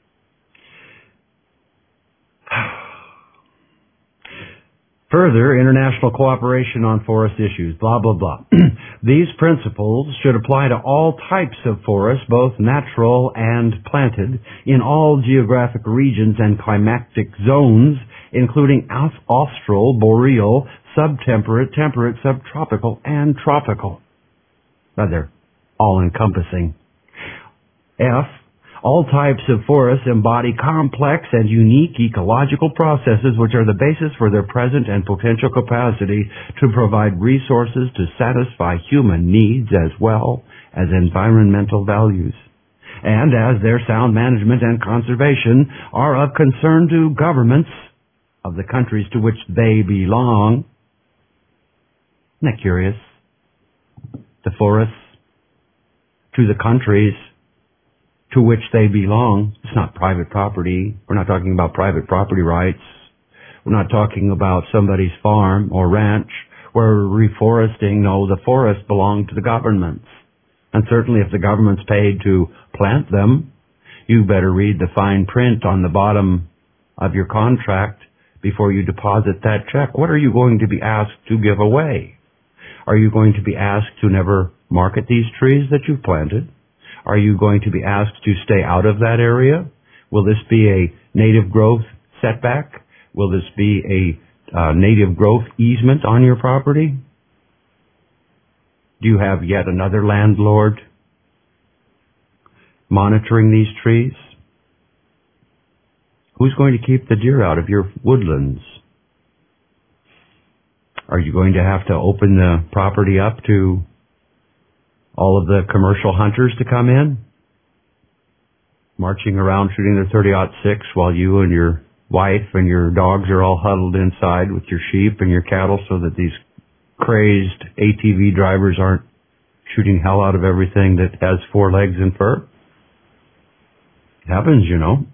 Further, international cooperation on forest issues, blah, blah, blah. These principles should apply to all types of forests, both natural and planted, in all geographic regions and climatic zones, including austral, boreal, subtemperate, temperate, subtropical, and tropical. Rather, all-encompassing. F. All types of forests embody complex and unique ecological processes which are the basis for their present and potential capacity to provide resources to satisfy human needs as well as environmental values. And as their sound management and conservation are of concern to governments of the countries to which they belong. Isn't that curious? The forests to the countries to which they belong. It's not private property. We're not talking about private property rights. We're not talking about somebody's farm or ranch. We're reforesting. No, the forests belong to the governments. And certainly if the government's paid to plant them, you better read the fine print on the bottom of your contract before you deposit that check. What are you going to be asked to give away? Are you going to be asked to never market these trees that you've planted? Are you going to be asked to stay out of that area? Will this be a native growth setback? Will this be a uh, native growth easement on your property? Do you have yet another landlord monitoring these trees? Who's going to keep the deer out of your woodlands? Are you going to have to open the property up to all of the commercial hunters to come in, marching around shooting their thirty aught six while you and your wife and your dogs are all huddled inside with your sheep and your cattle so that these crazed A T V drivers aren't shooting hell out of everything that has four legs and fur? It happens, you know.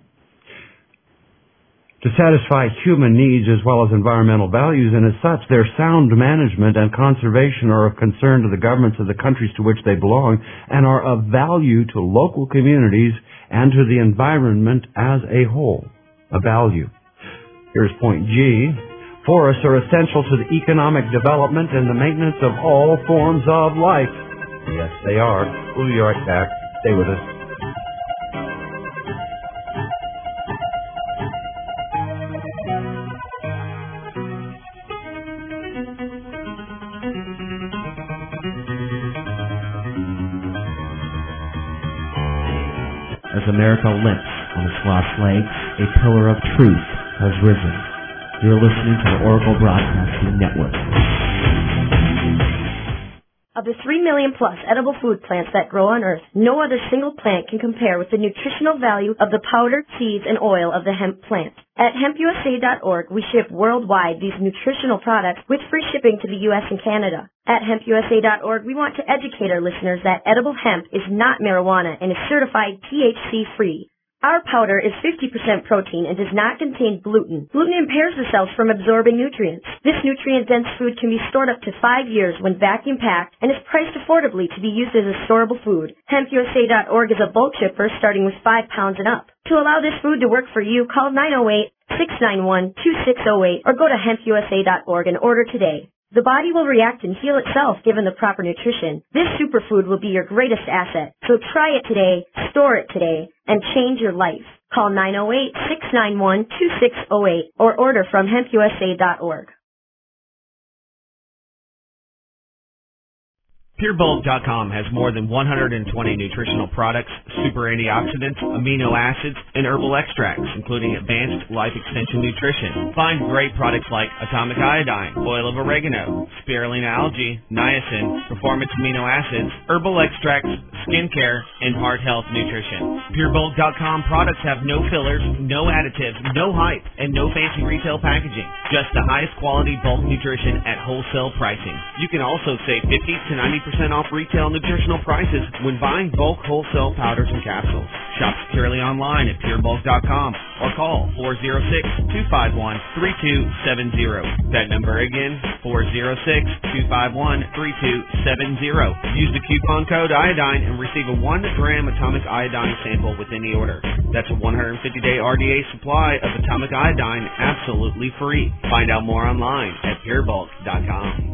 To satisfy human needs as well as environmental values, and as such, their sound management and conservation are of concern to the governments of the countries to which they belong and are of value to local communities and to the environment as a whole. A value. Here's point G. Forests are essential to the economic development and the maintenance of all forms of life. Yes, they are. We'll be right back. Stay with us. As America limps on its lost legs, a pillar of truth has risen. You're listening to the Oracle Broadcasting Network. Of the three million plus edible food plants that grow on Earth, no other single plant can compare with the nutritional value of the powder, seeds, and oil of the hemp plant. At hemp U S A dot org, we ship worldwide these nutritional products with free shipping to the U S and Canada. At hemp U S A dot org, we want to educate our listeners that edible hemp is not marijuana and is certified T H C-free. Our powder is fifty percent protein and does not contain gluten. Gluten impairs the cells from absorbing nutrients. This nutrient-dense food can be stored up to five years when vacuum-packed and is priced affordably to be used as a storable food. hemp U S A dot org is a bulk shipper starting with five pounds and up. To allow this food to work for you, call nine oh eight, six nine one, two six oh eight or go to hemp U S A dot org and order today. The body will react and heal itself given the proper nutrition. This superfood will be your greatest asset. So try it today, store it today, and change your life. Call nine oh eight, six nine one, two six oh eight or order from hemp U S A dot org. Pure Bulk dot com has more than one hundred twenty nutritional products, super antioxidants, amino acids, and herbal extracts, including advanced life extension nutrition. Find great products like atomic iodine, oil of oregano, spirulina algae, niacin, performance amino acids, herbal extracts, skincare, and heart health nutrition. Pure Bulk dot com products have no fillers, no additives, no hype, and no fancy retail packaging. Just the highest quality bulk nutrition at wholesale pricing. You can also save fifty to ninety percent off retail nutritional prices when buying bulk wholesale powders and capsules. Shop securely online at Pure Bulk dot com or call four oh six, two five one, three two seven zero. That number again, four oh six, two five one, three two seven zero. Use the coupon code iodine and receive a one gram atomic iodine sample with any order. That's a one hundred fifty day R D A supply of atomic iodine absolutely free. Find out more online at Pure Bulk dot com.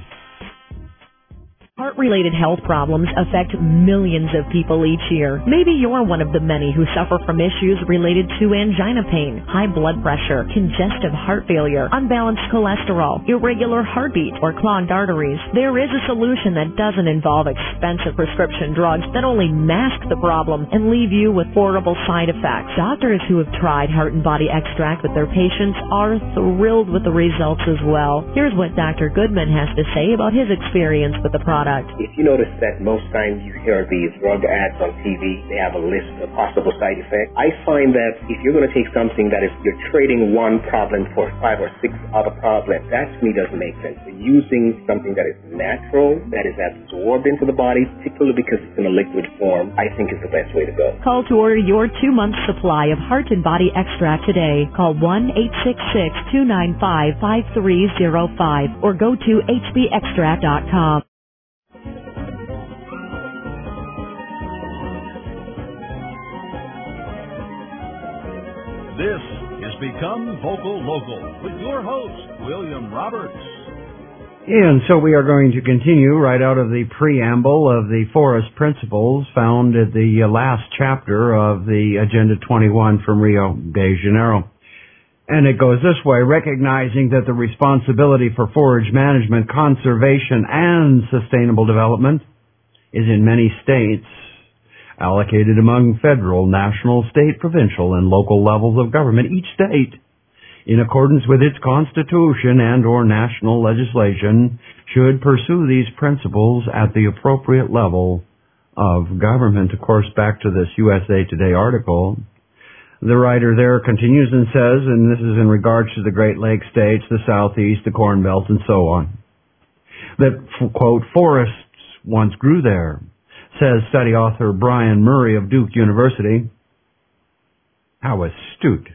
Heart-related health problems affect millions of people each year. Maybe you're one of the many who suffer from issues related to angina pain, high blood pressure, congestive heart failure, unbalanced cholesterol, irregular heartbeat, or clogged arteries. There is a solution that doesn't involve expensive prescription drugs that only mask the problem and leave you with horrible side effects. Doctors who have tried Heart and Body Extract with their patients are thrilled with the results as well. Here's what Doctor Goodman has to say about his experience with the product. If you notice that most times you hear these drug ads on T V, they have a list of possible side effects. I find that if you're going to take something that is, you're trading one problem for five or six other problems, that to me doesn't make sense. So using something that is natural, that is absorbed into the body, particularly because it's in a liquid form, I think is the best way to go. Call to order your two-month supply of Heart and Body Extract today. Call one eight six six, two nine five, five three zero five or go to H B extract dot com. This is Become Vocal Local with your host, William Roberts. And so we are going to continue right out of the preamble of the Forest Principles found at the last chapter of the Agenda twenty-one from Rio de Janeiro. And it goes this way, recognizing that the responsibility for forage management, conservation, and sustainable development is in many states allocated among federal, national, state, provincial, and local levels of government. Each state, in accordance with its constitution and or national legislation, should pursue these principles at the appropriate level of government. Of course, back to this U S A Today article, the writer there continues and says, and this is in regards to the Great Lakes states, the Southeast, the Corn Belt, and so on, that, quote, forests once grew there, says study author Brian Murray of Duke University. How astute,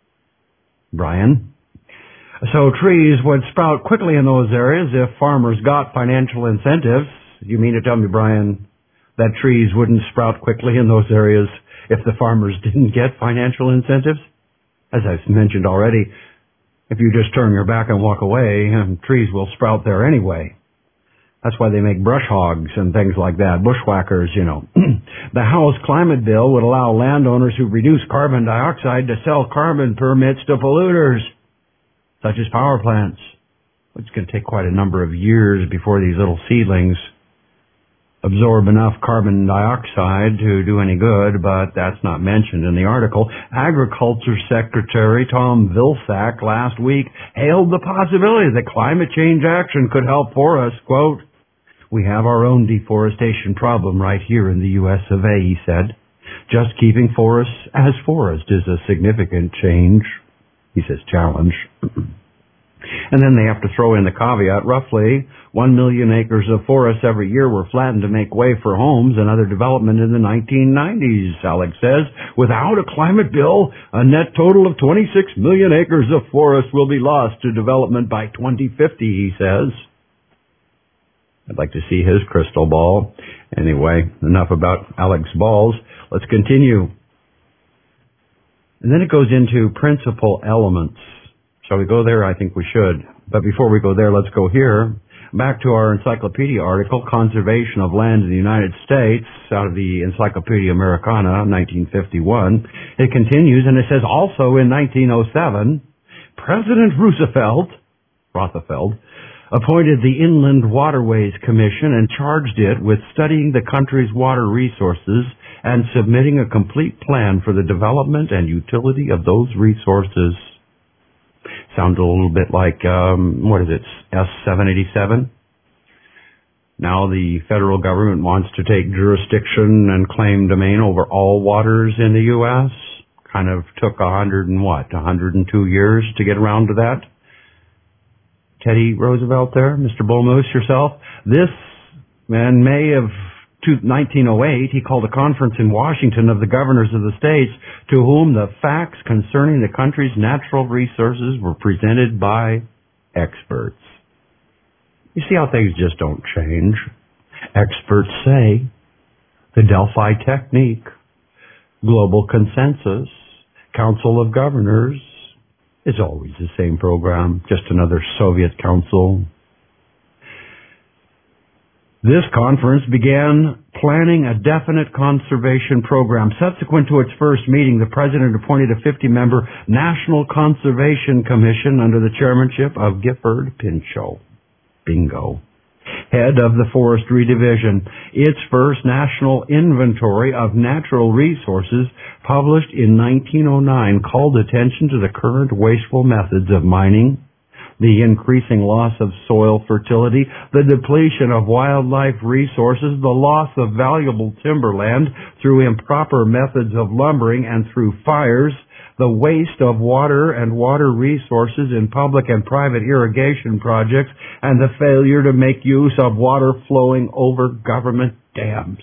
Brian. So trees would sprout quickly in those areas if farmers got financial incentives. You mean to tell me, Brian, that trees wouldn't sprout quickly in those areas if the farmers didn't get financial incentives? As I've mentioned already, if you just turn your back and walk away, trees will sprout there anyway. That's why they make brush hogs and things like that, bushwhackers, you know. The House Climate Bill would allow landowners who reduce carbon dioxide to sell carbon permits to polluters, such as power plants. It's going to take quite a number of years before these little seedlings absorb enough carbon dioxide to do any good, but that's not mentioned in the article. Agriculture Secretary Tom Vilsack last week hailed the possibility that climate change action could help forests. Quote, "We have our own deforestation problem right here in the U S of A," he said. "Just keeping forests as forest is a significant change." He says challenge. And then they have to throw in the caveat, roughly one million acres of forests every year were flattened to make way for homes and other development in the nineteen nineties, Alex says. Without a climate bill, a net total of twenty-six million acres of forest will be lost to development by twenty fifty, he says. I'd like to see his crystal ball. Anyway, enough about Alex Balls. Let's continue. And then it goes into principal elements. Shall we go there? I think we should. But before we go there, let's go here. Back to our encyclopedia article, Conservation of Land in the United States, out of the Encyclopedia Americana, nineteen fifty-one. It continues, and it says, also in nineteen oh seven, President Roosevelt, Rothefeld, appointed the Inland Waterways Commission and charged it with studying the country's water resources and submitting a complete plan for the development and utility of those resources. Sounds a little bit like, um, what is it, S seven eighty-seven? Now the federal government wants to take jurisdiction and claim domain over all waters in the U S. Kind of took a hundred and what, a hundred and two years to get around to that. Teddy Roosevelt there, Mister Bull Moose, yourself. This, in May of nineteen oh eight, he called a conference in Washington of the governors of the states to whom the facts concerning the country's natural resources were presented by experts. You see how things just don't change. Experts say the Delphi technique, global consensus, Council of Governors, is always the same program, just another Soviet council. This conference began planning a definite conservation program. Subsequent to its first meeting, the president appointed a fifty-member National Conservation Commission under the chairmanship of Gifford Pinchot. Bingo. Head of the Forestry Division. Its first national inventory of natural resources, published in nineteen oh nine, called attention to the current wasteful methods of mining, the increasing loss of soil fertility, the depletion of wildlife resources, the loss of valuable timberland through improper methods of lumbering and through fires, the waste of water and water resources in public and private irrigation projects, and the failure to make use of water flowing over government dams.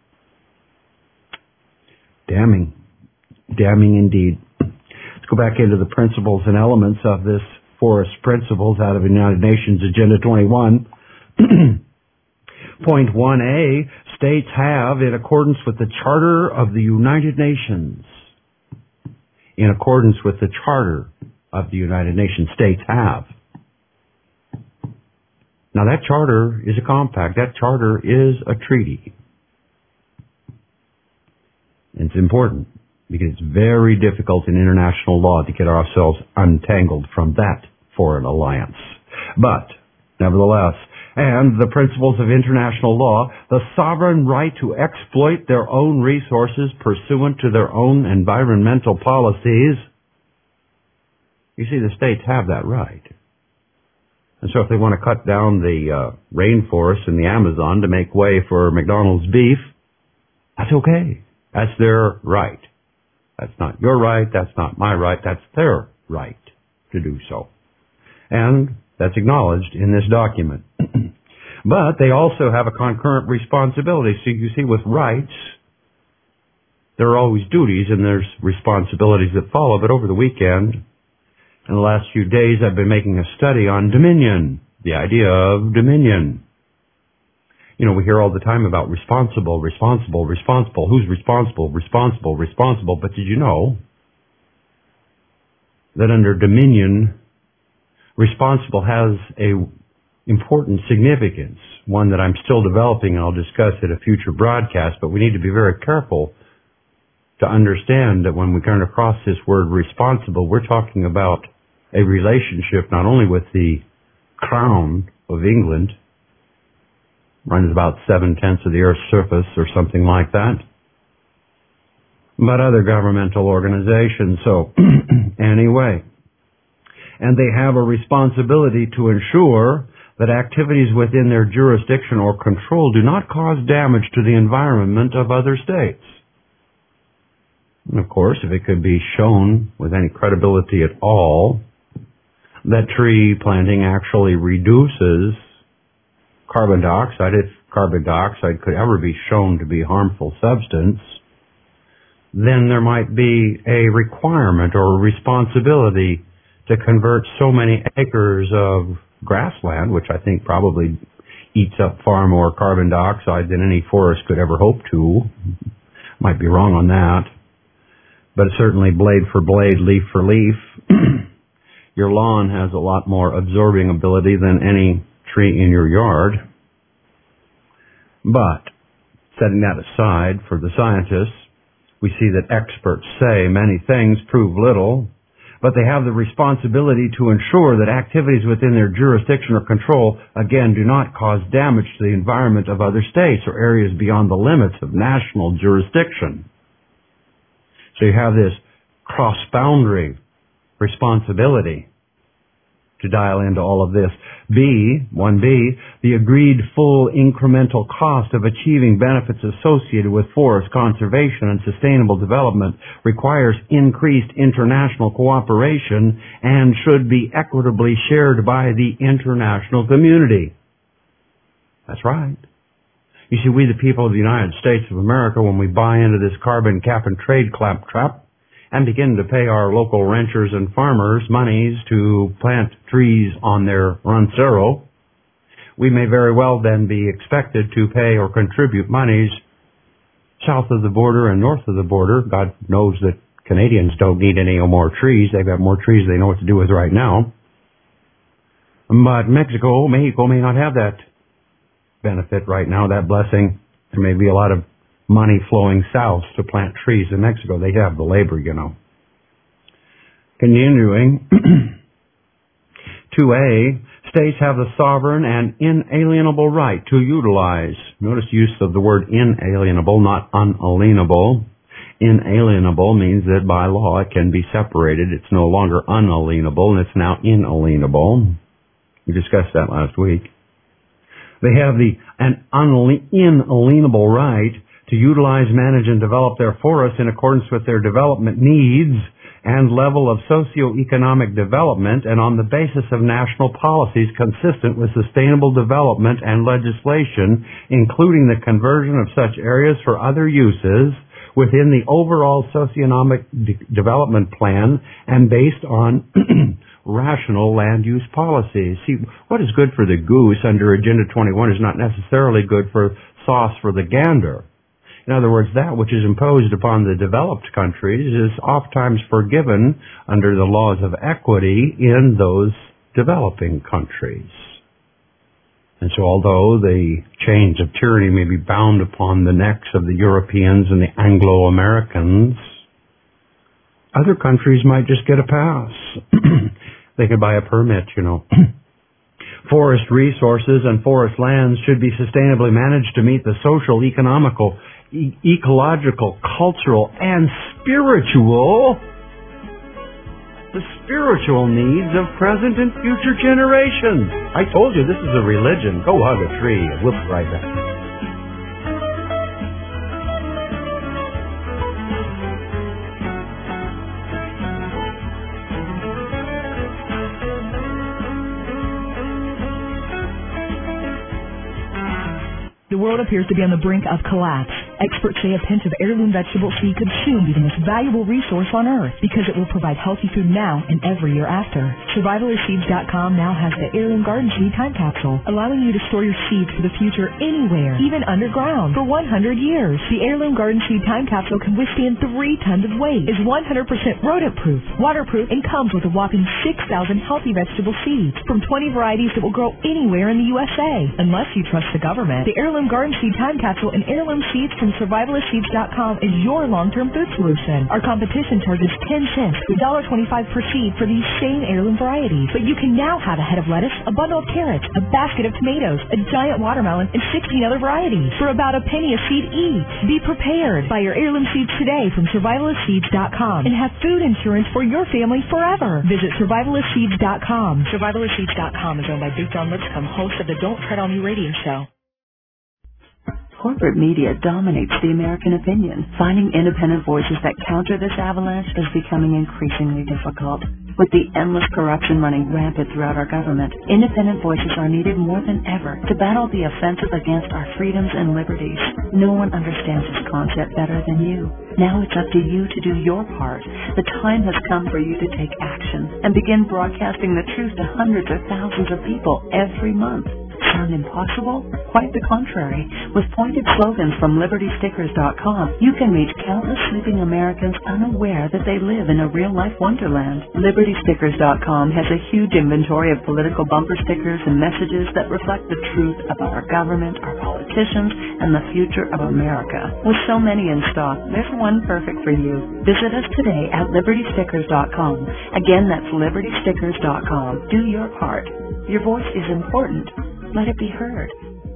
Damning. Damning indeed. Let's go back into the principles and elements of this Forest Principles out of the United Nations Agenda twenty-one. Point one A, states have, in accordance with the Charter of the United Nations, in accordance with the Charter of the United Nations, states have. Now that charter is a compact. That charter is a treaty. It's important. because it's very difficult in international law to get ourselves untangled from that foreign alliance. But, nevertheless, and the principles of international law, the sovereign right to exploit their own resources pursuant to their own environmental policies. You see, the states have that right. And so if they want to cut down the uh, rainforest in the Amazon to make way for McDonald's beef, that's okay. That's their right. That's not your right, that's not my right, that's their right to do so. And that's acknowledged in this document. But they also have a concurrent responsibility. So you see, with rights, there are always duties and there's responsibilities that follow. But over the weekend, in the last few days, I've been making a study on dominion, the idea of dominion. You know, we hear all the time about responsible, responsible, responsible. Who's responsible, responsible, responsible? But did you know that under dominion, responsible has a important significance, one that I'm still developing and I'll discuss at a future broadcast, but we need to be very careful to understand that when we come across this word responsible, we're talking about a relationship not only with the Crown of England, runs about seven-tenths of the Earth's surface or something like that, but other governmental organizations. So, anyway, and they have a responsibility to ensure that activities within their jurisdiction or control do not cause damage to the environment of other states. And of course, if it could be shown with any credibility at all that tree planting actually reduces carbon dioxide, if carbon dioxide could ever be shown to be a harmful substance, then there might be a requirement or a responsibility to convert so many acres of grassland, which I think probably eats up far more carbon dioxide than any forest could ever hope to. Might be wrong on that. But certainly blade for blade, leaf for leaf, your lawn has a lot more absorbing ability than any tree in your yard. But, setting that aside for the scientists, we see that experts say many things prove little, but they have the responsibility to ensure that activities within their jurisdiction or control, again, do not cause damage to the environment of other states or areas beyond the limits of national jurisdiction. So you have this cross-boundary responsibility to dial into all of this. B, one B, the agreed full incremental cost of achieving benefits associated with forest conservation and sustainable development requires increased international cooperation and should be equitably shared by the international community. That's right. You see, we the people of the United States of America, when we buy into this carbon cap and trade claptrap, and begin to pay our local ranchers and farmers monies to plant trees on their ranchero, we may very well then be expected to pay or contribute monies south of the border and north of the border. God knows that Canadians don't need any more trees. They've got more trees they know what to do with right now. But Mexico, Mexico may not have that benefit right now, that blessing. There may be a lot of money flowing south to plant trees in Mexico. They have the labor, you know. Continuing, two A, states have the sovereign and inalienable right to utilize. Notice use of the word inalienable, not unalienable. Inalienable means that by law it can be separated. It's no longer unalienable, and it's now inalienable. We discussed that last week. They have the an inalienable right to utilize, manage, and develop their forests in accordance with their development needs and level of socioeconomic development and on the basis of national policies consistent with sustainable development and legislation, including the conversion of such areas for other uses within the overall socioeconomic de- development plan and based on rational land use policies. See, what is good for the goose under Agenda twenty-one is not necessarily good for sauce for the gander. In other words, that which is imposed upon the developed countries is oftentimes forgiven under the laws of equity in those developing countries. And so although the chains of tyranny may be bound upon the necks of the Europeans and the Anglo-Americans, Other countries might just get a pass. They could buy a permit, you know. Forest resources and forest lands should be sustainably managed to meet the social, economical, e- ecological, cultural, and spiritual, the spiritual needs of present and future generations. I told you this is a religion. Go hug a tree. We'll be right back. The world appears to be on the brink of collapse. Experts say a pinch of heirloom vegetable seed could soon be the most valuable resource on Earth because it will provide healthy food now and every year after. Survivalist Seeds dot com now has the Heirloom Garden Seed Time Capsule, allowing you to store your seeds for the future anywhere, even underground, for one hundred years. The Heirloom Garden Seed Time Capsule can withstand three tons of weight, is one hundred percent rodent-proof, waterproof, and comes with a whopping six thousand healthy vegetable seeds from twenty varieties that will grow anywhere in the U S A. Unless you trust the government, the Heirloom Garden Seed Time Capsule and heirloom seeds from Survivalist Seeds dot com is your long-term food solution. Our competition charges ten cents to one dollar twenty-five per seed for these same heirloom varieties. But you can now have a head of lettuce, a bundle of carrots, a basket of tomatoes, a giant watermelon, and sixteen other varieties for about a penny a seed each. Be prepared. Buy your heirloom seeds today from Survivalist Seeds dot com and have food insurance for your family forever. Visit Survivalist Seeds dot com. Survivalist Seeds dot com is owned by Big John Lipscomb, host of the Don't Tread on Me radio show. Corporate media dominates the American opinion. Finding independent voices that counter this avalanche is becoming increasingly difficult. With the endless corruption running rampant throughout our government, independent voices are needed more than ever to battle the offensive against our freedoms and liberties. No one understands this concept better than you. Now it's up to you to do your part. The time has come for you to take action and begin broadcasting the truth to hundreds or thousands of people every month. Sound impossible? Quite the contrary. With pointed slogans from Liberty Stickers dot com, you can reach countless sleeping Americans unaware that they live in a real-life wonderland. Liberty Stickers dot com has a huge inventory of political bumper stickers and messages that reflect the truth about our government, our politicians, and the future of America. With so many in stock, there's one perfect for you. Visit us today at Liberty Stickers dot com. Again, that's Liberty Stickers dot com. Do your part. Your voice is important. Let it be heard.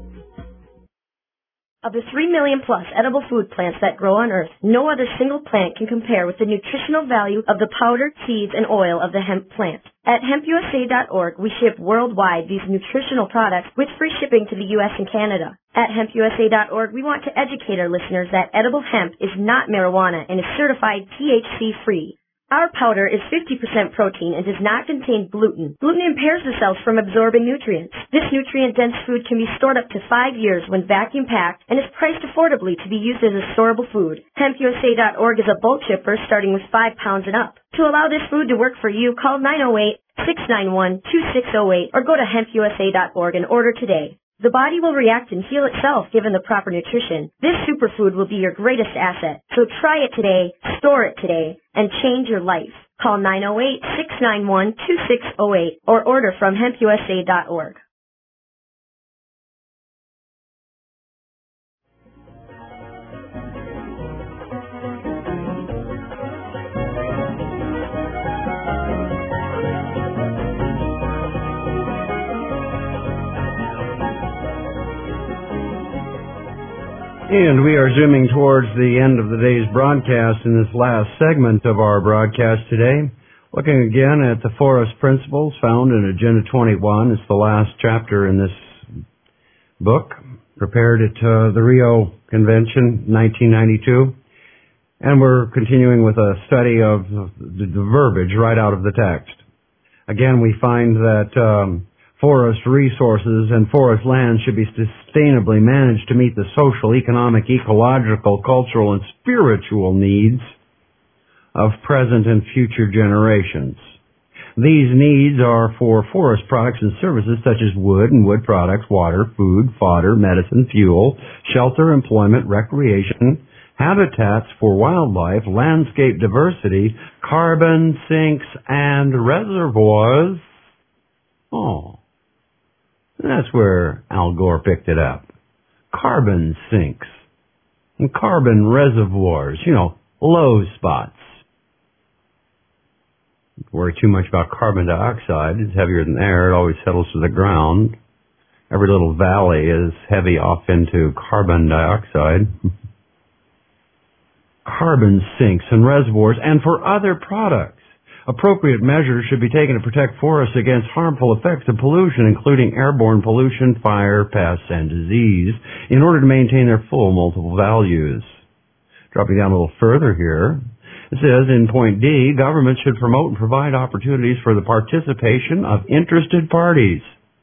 Of the three million plus edible food plants that grow on Earth, no other single plant can compare with the nutritional value of the powder, seeds, and oil of the hemp plant. At hemp U S A dot org, we ship worldwide these nutritional products with free shipping to the U S and Canada. At hemp U S A dot org, we want to educate our listeners that edible hemp is not marijuana and is certified T H C-free. Our powder is fifty percent protein and does not contain gluten. Gluten impairs the cells from absorbing nutrients. This nutrient-dense food can be stored up to five years when vacuum-packed and is priced affordably to be used as a storable food. hemp U S A dot org is a bulk shipper starting with five pounds and up. To allow this food to work for you, call nine oh eight, six nine one, two six oh eight or go to hemp U S A dot org and order today. The body will react and heal itself given the proper nutrition. This superfood will be your greatest asset. So try it today, store it today, and change your life. Call nine oh eight, six nine one, two six oh eight or order from hemp U S A dot org. And we are zooming towards the end of the day's broadcast in this last segment of our broadcast today. Looking again at the forest principles found in Agenda twenty-one. It's the last chapter in this book, prepared at uh, the Rio Convention, nineteen ninety-two. And we're continuing with a study of the, the verbiage right out of the text. Again, we find that um, forest resources and forest lands should be sustainably managed to meet the social, economic, ecological, cultural, and spiritual needs of present and future generations. These needs are for forest products and services such as wood and wood products, water, food, fodder, medicine, fuel, shelter, employment, recreation, habitats for wildlife, landscape diversity, carbon sinks, and reservoirs. Oh. That's where Al Gore picked it up. Carbon sinks and carbon reservoirs, you know, low spots. worry too much about carbon dioxide. It's heavier than air. It always settles to the ground. Every little valley is heavy off into carbon dioxide. Carbon sinks in reservoirs and for other products. Appropriate measures should be taken to protect forests against harmful effects of pollution, including airborne pollution, fire, pests, and disease, in order to maintain their full multiple values. Dropping down a little further here, it says in point D, governments should promote and provide opportunities for the participation of interested parties.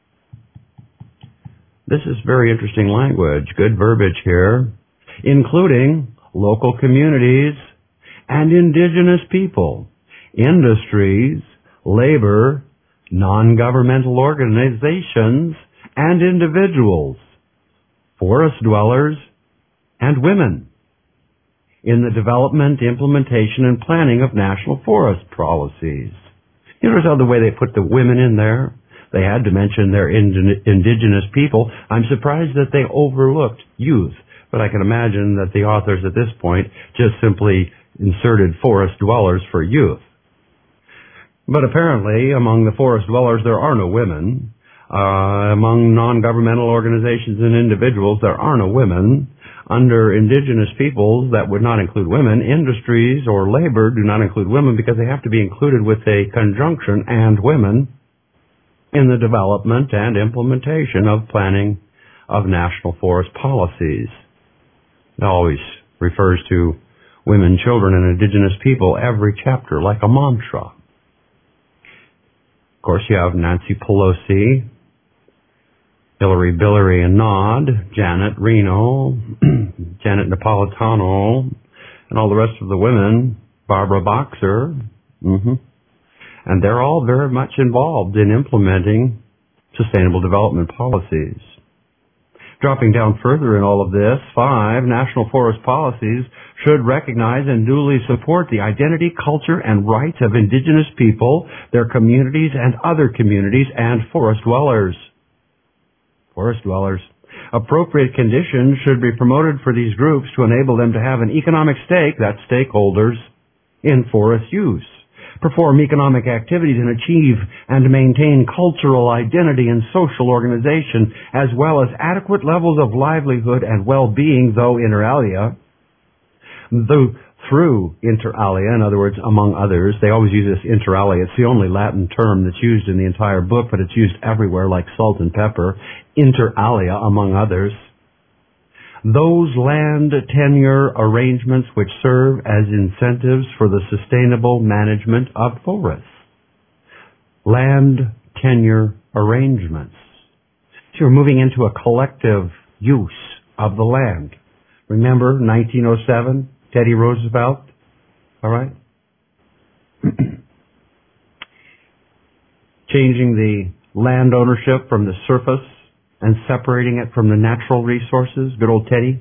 This is very interesting language, good verbiage here, including local communities and indigenous people, industries, labor, non-governmental organizations, and individuals, forest dwellers, and women in the development, implementation, and planning of national forest policies. You notice how the way they put the women in there? They had to mention their ind- indigenous people. I'm surprised that they overlooked youth, but I can imagine that the authors at this point just simply inserted forest dwellers for youth. But apparently, among the forest dwellers, there are no women. Uh, among non-governmental organizations and individuals, there are no women. Under indigenous peoples, that would not include women. Industries or labor do not include women because they have to be included with a conjunction and women in the development and implementation of planning of national forest policies. It always refers to women, children, and indigenous people every chapter like a mantra. Of course, you have Nancy Pelosi, Hillary Billary and Nod, Janet Reno, Janet Napolitano, and all the rest of the women, Barbara Boxer, mm-hmm. and they're all very much involved in implementing sustainable development policies. Dropping down further in all of this, five, national forest policies should recognize and duly support the identity, culture, and rights of indigenous people, their communities, and other communities, and forest dwellers. Forest dwellers. Appropriate conditions should be promoted for these groups to enable them to have an economic stake, that's stakeholders, in forest use, perform economic activities, and achieve and maintain cultural identity and social organization, as well as adequate levels of livelihood and well-being, though inter alia. Though through inter alia, in other words, among others, they always use this inter alia. It's the only Latin term that's used in the entire book, but it's used everywhere like salt and pepper. Inter alia, among others. Those land tenure arrangements which serve as incentives for the sustainable management of forests. Land tenure arrangements. So you're moving into a collective use of the land. Remember nineteen oh seven, Teddy Roosevelt? All right? Changing the land ownership from the surface and separating it from the natural resources. Good old Teddy.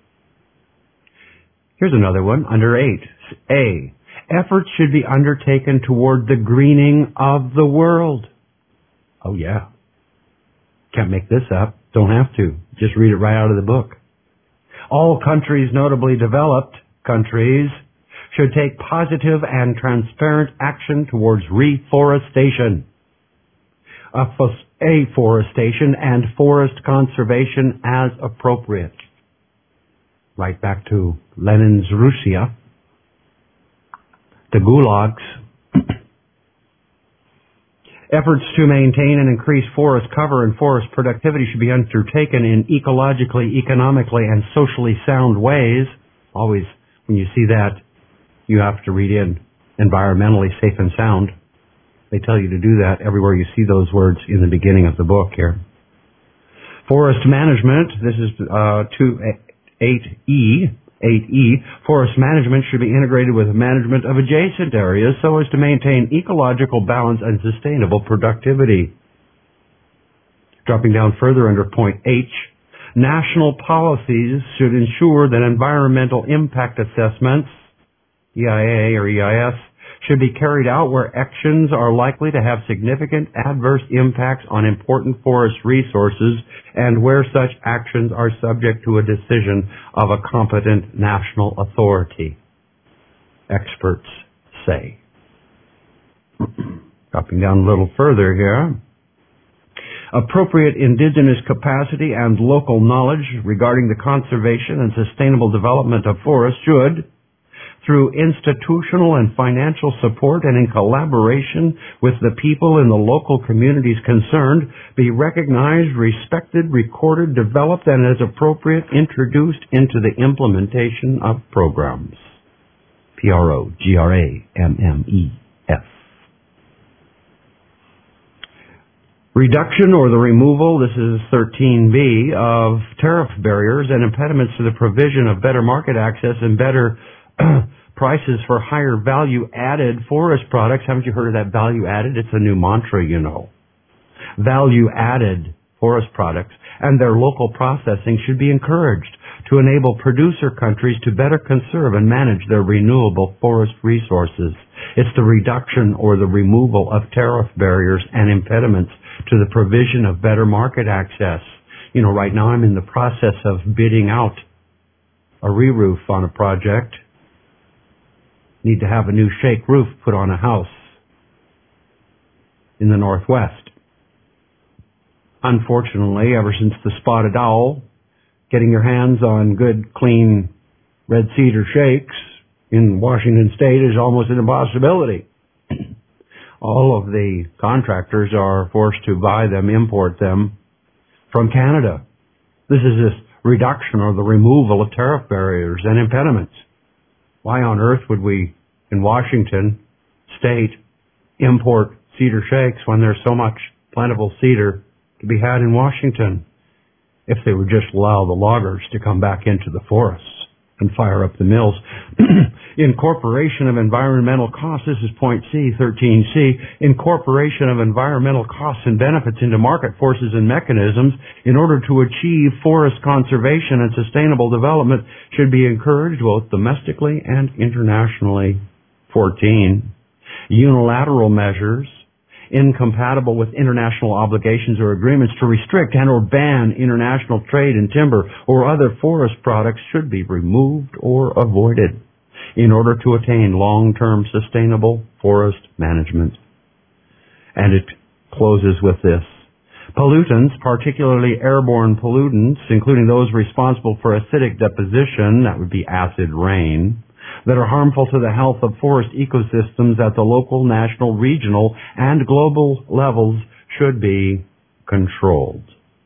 Here's another one, under eight. A. Efforts should be undertaken toward the greening of the world. Oh, yeah. Can't make this up. Don't have to. Just read it right out of the book. All countries, notably developed countries, should take positive and transparent action towards reforestation, afforestation, and forest conservation as appropriate. Right back to Lenin's Russia, the gulags. Efforts to maintain and increase forest cover and forest productivity should be undertaken in ecologically, economically, and socially sound ways. Always, when you see that, you have to read in environmentally safe and sound. They tell you to do that everywhere you see those words in the beginning of the book here. Forest management, this is uh, two eight E, eight E. Forest management should be integrated with management of adjacent areas so as to maintain ecological balance and sustainable productivity. Dropping down further under point H, national policies should ensure that environmental impact assessments, E I A or E I S, should be carried out where actions are likely to have significant adverse impacts on important forest resources and where such actions are subject to a decision of a competent national authority, experts say. Dropping down a little further here. Appropriate indigenous capacity and local knowledge regarding the conservation and sustainable development of forests should, through institutional and financial support and in collaboration with the people in the local communities concerned, be recognized, respected, recorded, developed, and as appropriate, introduced into the implementation of programs. P R O G R A M M E S. Reduction or the removal, this is thirteen B, of tariff barriers and impediments to the provision of better market access and better prices for higher value-added forest products. Haven't you heard of that value-added? It's a new mantra, you know. Value-added forest products and their local processing should be encouraged to enable producer countries to better conserve and manage their renewable forest resources. It's the reduction or the removal of tariff barriers and impediments to the provision of better market access. You know, right now I'm in the process of bidding out a re-roof on a project. Need to have a new shake roof put on a house in the Northwest. Unfortunately, ever since the spotted owl, getting your hands on good, clean red cedar shakes in Washington State is almost an impossibility. All of the contractors are forced to buy them, import them from Canada. This is this reduction or the removal of tariff barriers and impediments. Why on earth would we, in Washington State, import cedar shakes when there's so much plentiful cedar to be had in Washington? If they would just allow the loggers to come back into the forests and fire up the mills. Incorporation of environmental costs, this is point C, thirteen C, incorporation of environmental costs and benefits into market forces and mechanisms in order to achieve forest conservation and sustainable development should be encouraged both domestically and internationally. fourteen. Unilateral measures incompatible with international obligations or agreements to restrict and or ban international trade in timber or other forest products should be removed or avoided in order to attain long-term sustainable forest management. And it closes with this. Pollutants, particularly airborne pollutants, including those responsible for acidic deposition, that would be acid rain, that are harmful to the health of forest ecosystems at the local, national, regional, and global levels should be controlled.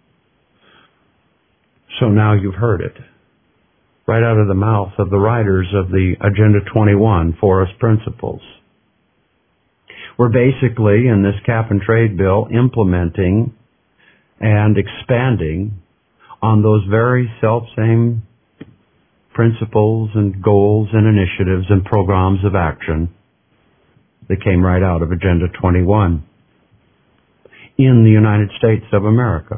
So now you've heard it. Right out of the mouth of the writers of the Agenda twenty-one Forest Principles. We're basically, in this cap and trade bill, implementing and expanding on those very self-same principles and goals and initiatives and programs of action that came right out of Agenda twenty-one in the United States of America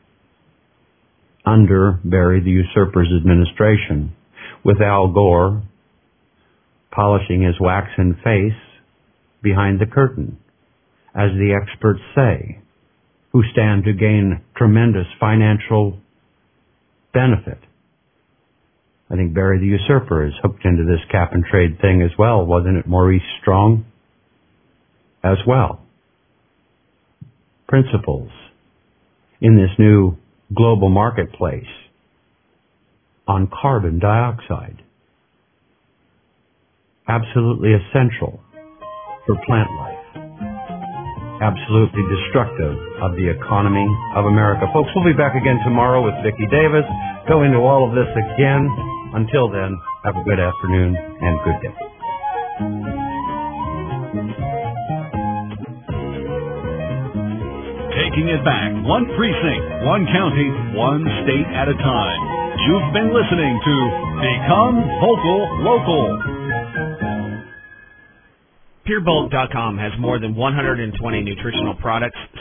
under Barry the Usurper's administration, with Al Gore polishing his waxen face behind the curtain, as the experts say, who stand to gain tremendous financial benefit. I think Barry the Usurper is hooked into this cap and trade thing as well, wasn't it, Maurice Strong? As well. Principles in this new global marketplace on carbon dioxide. Absolutely essential for plant life. Absolutely destructive of the economy of America. Folks, we'll be back again tomorrow with Vicki Davis, go into all of this again. Until then, have a good afternoon and good day. Taking it back, one precinct, one county, one state at a time. You've been listening to Become Vocal Local. Pure Bulk dot com has more than one hundred twenty nutritional products,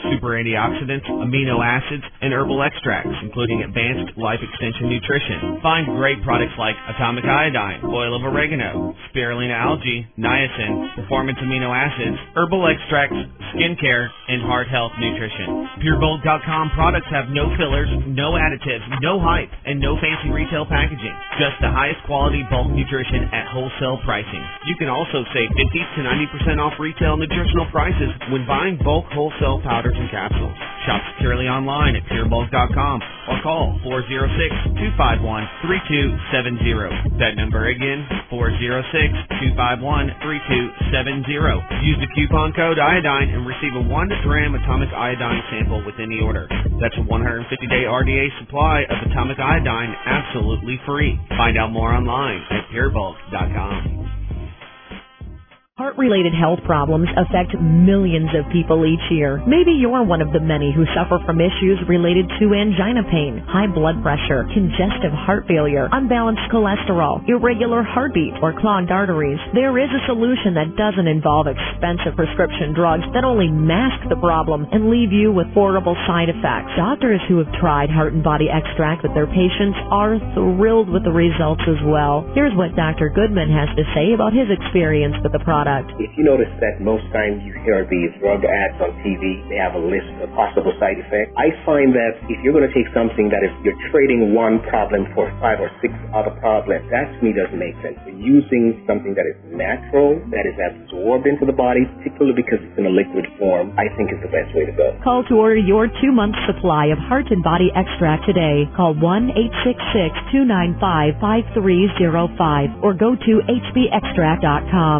super antioxidants, amino acids, and herbal extracts, including advanced life extension nutrition. Find great products like atomic iodine, oil of oregano, spirulina algae, niacin, performance amino acids, herbal extracts, skincare, and heart health nutrition. Pure Bulk dot com products have no fillers, no additives, no hype, and no fancy retail packaging. Just the highest quality bulk nutrition at wholesale pricing. You can also save fifty to ninety percent off retail nutritional prices when buying bulk wholesale powders and capsules. Shop securely online at Pure Bulk dot com or call four oh six, two five one, three two seven zero. That number again, four oh six, two five one, three two seven zero. Use the coupon code iodine and receive a one gram atomic iodine sample with any order. That's a one hundred fifty day R D A supply of atomic iodine absolutely free. Find out more online at Pure Bulk dot com. Heart-related health problems affect millions of people each year. Maybe you're one of the many who suffer from issues related to angina pain, high blood pressure, congestive heart failure, unbalanced cholesterol, irregular heartbeat, or clogged arteries. There is a solution that doesn't involve expensive prescription drugs that only mask the problem and leave you with horrible side effects. Doctors who have tried Heart and Body Extract with their patients are thrilled with the results as well. Here's what Doctor Goodman has to say about his experience with the product. If you notice that most times you hear these drug ads on T V, they have a list of possible side effects. I find that if you're going to take something that is, you're trading one problem for five or six other problems, that to me doesn't make sense. You're using something that is natural, that is absorbed into the body, particularly because it's in a liquid form, I think is the best way to go. Call to order your two-month supply of Heart and Body Extract today. Call one eight six six, two nine five, five three zero five or go to H B extract dot com.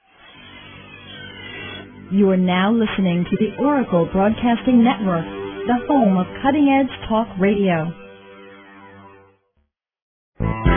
You are now listening to the Oracle Broadcasting Network, the home of cutting-edge talk radio.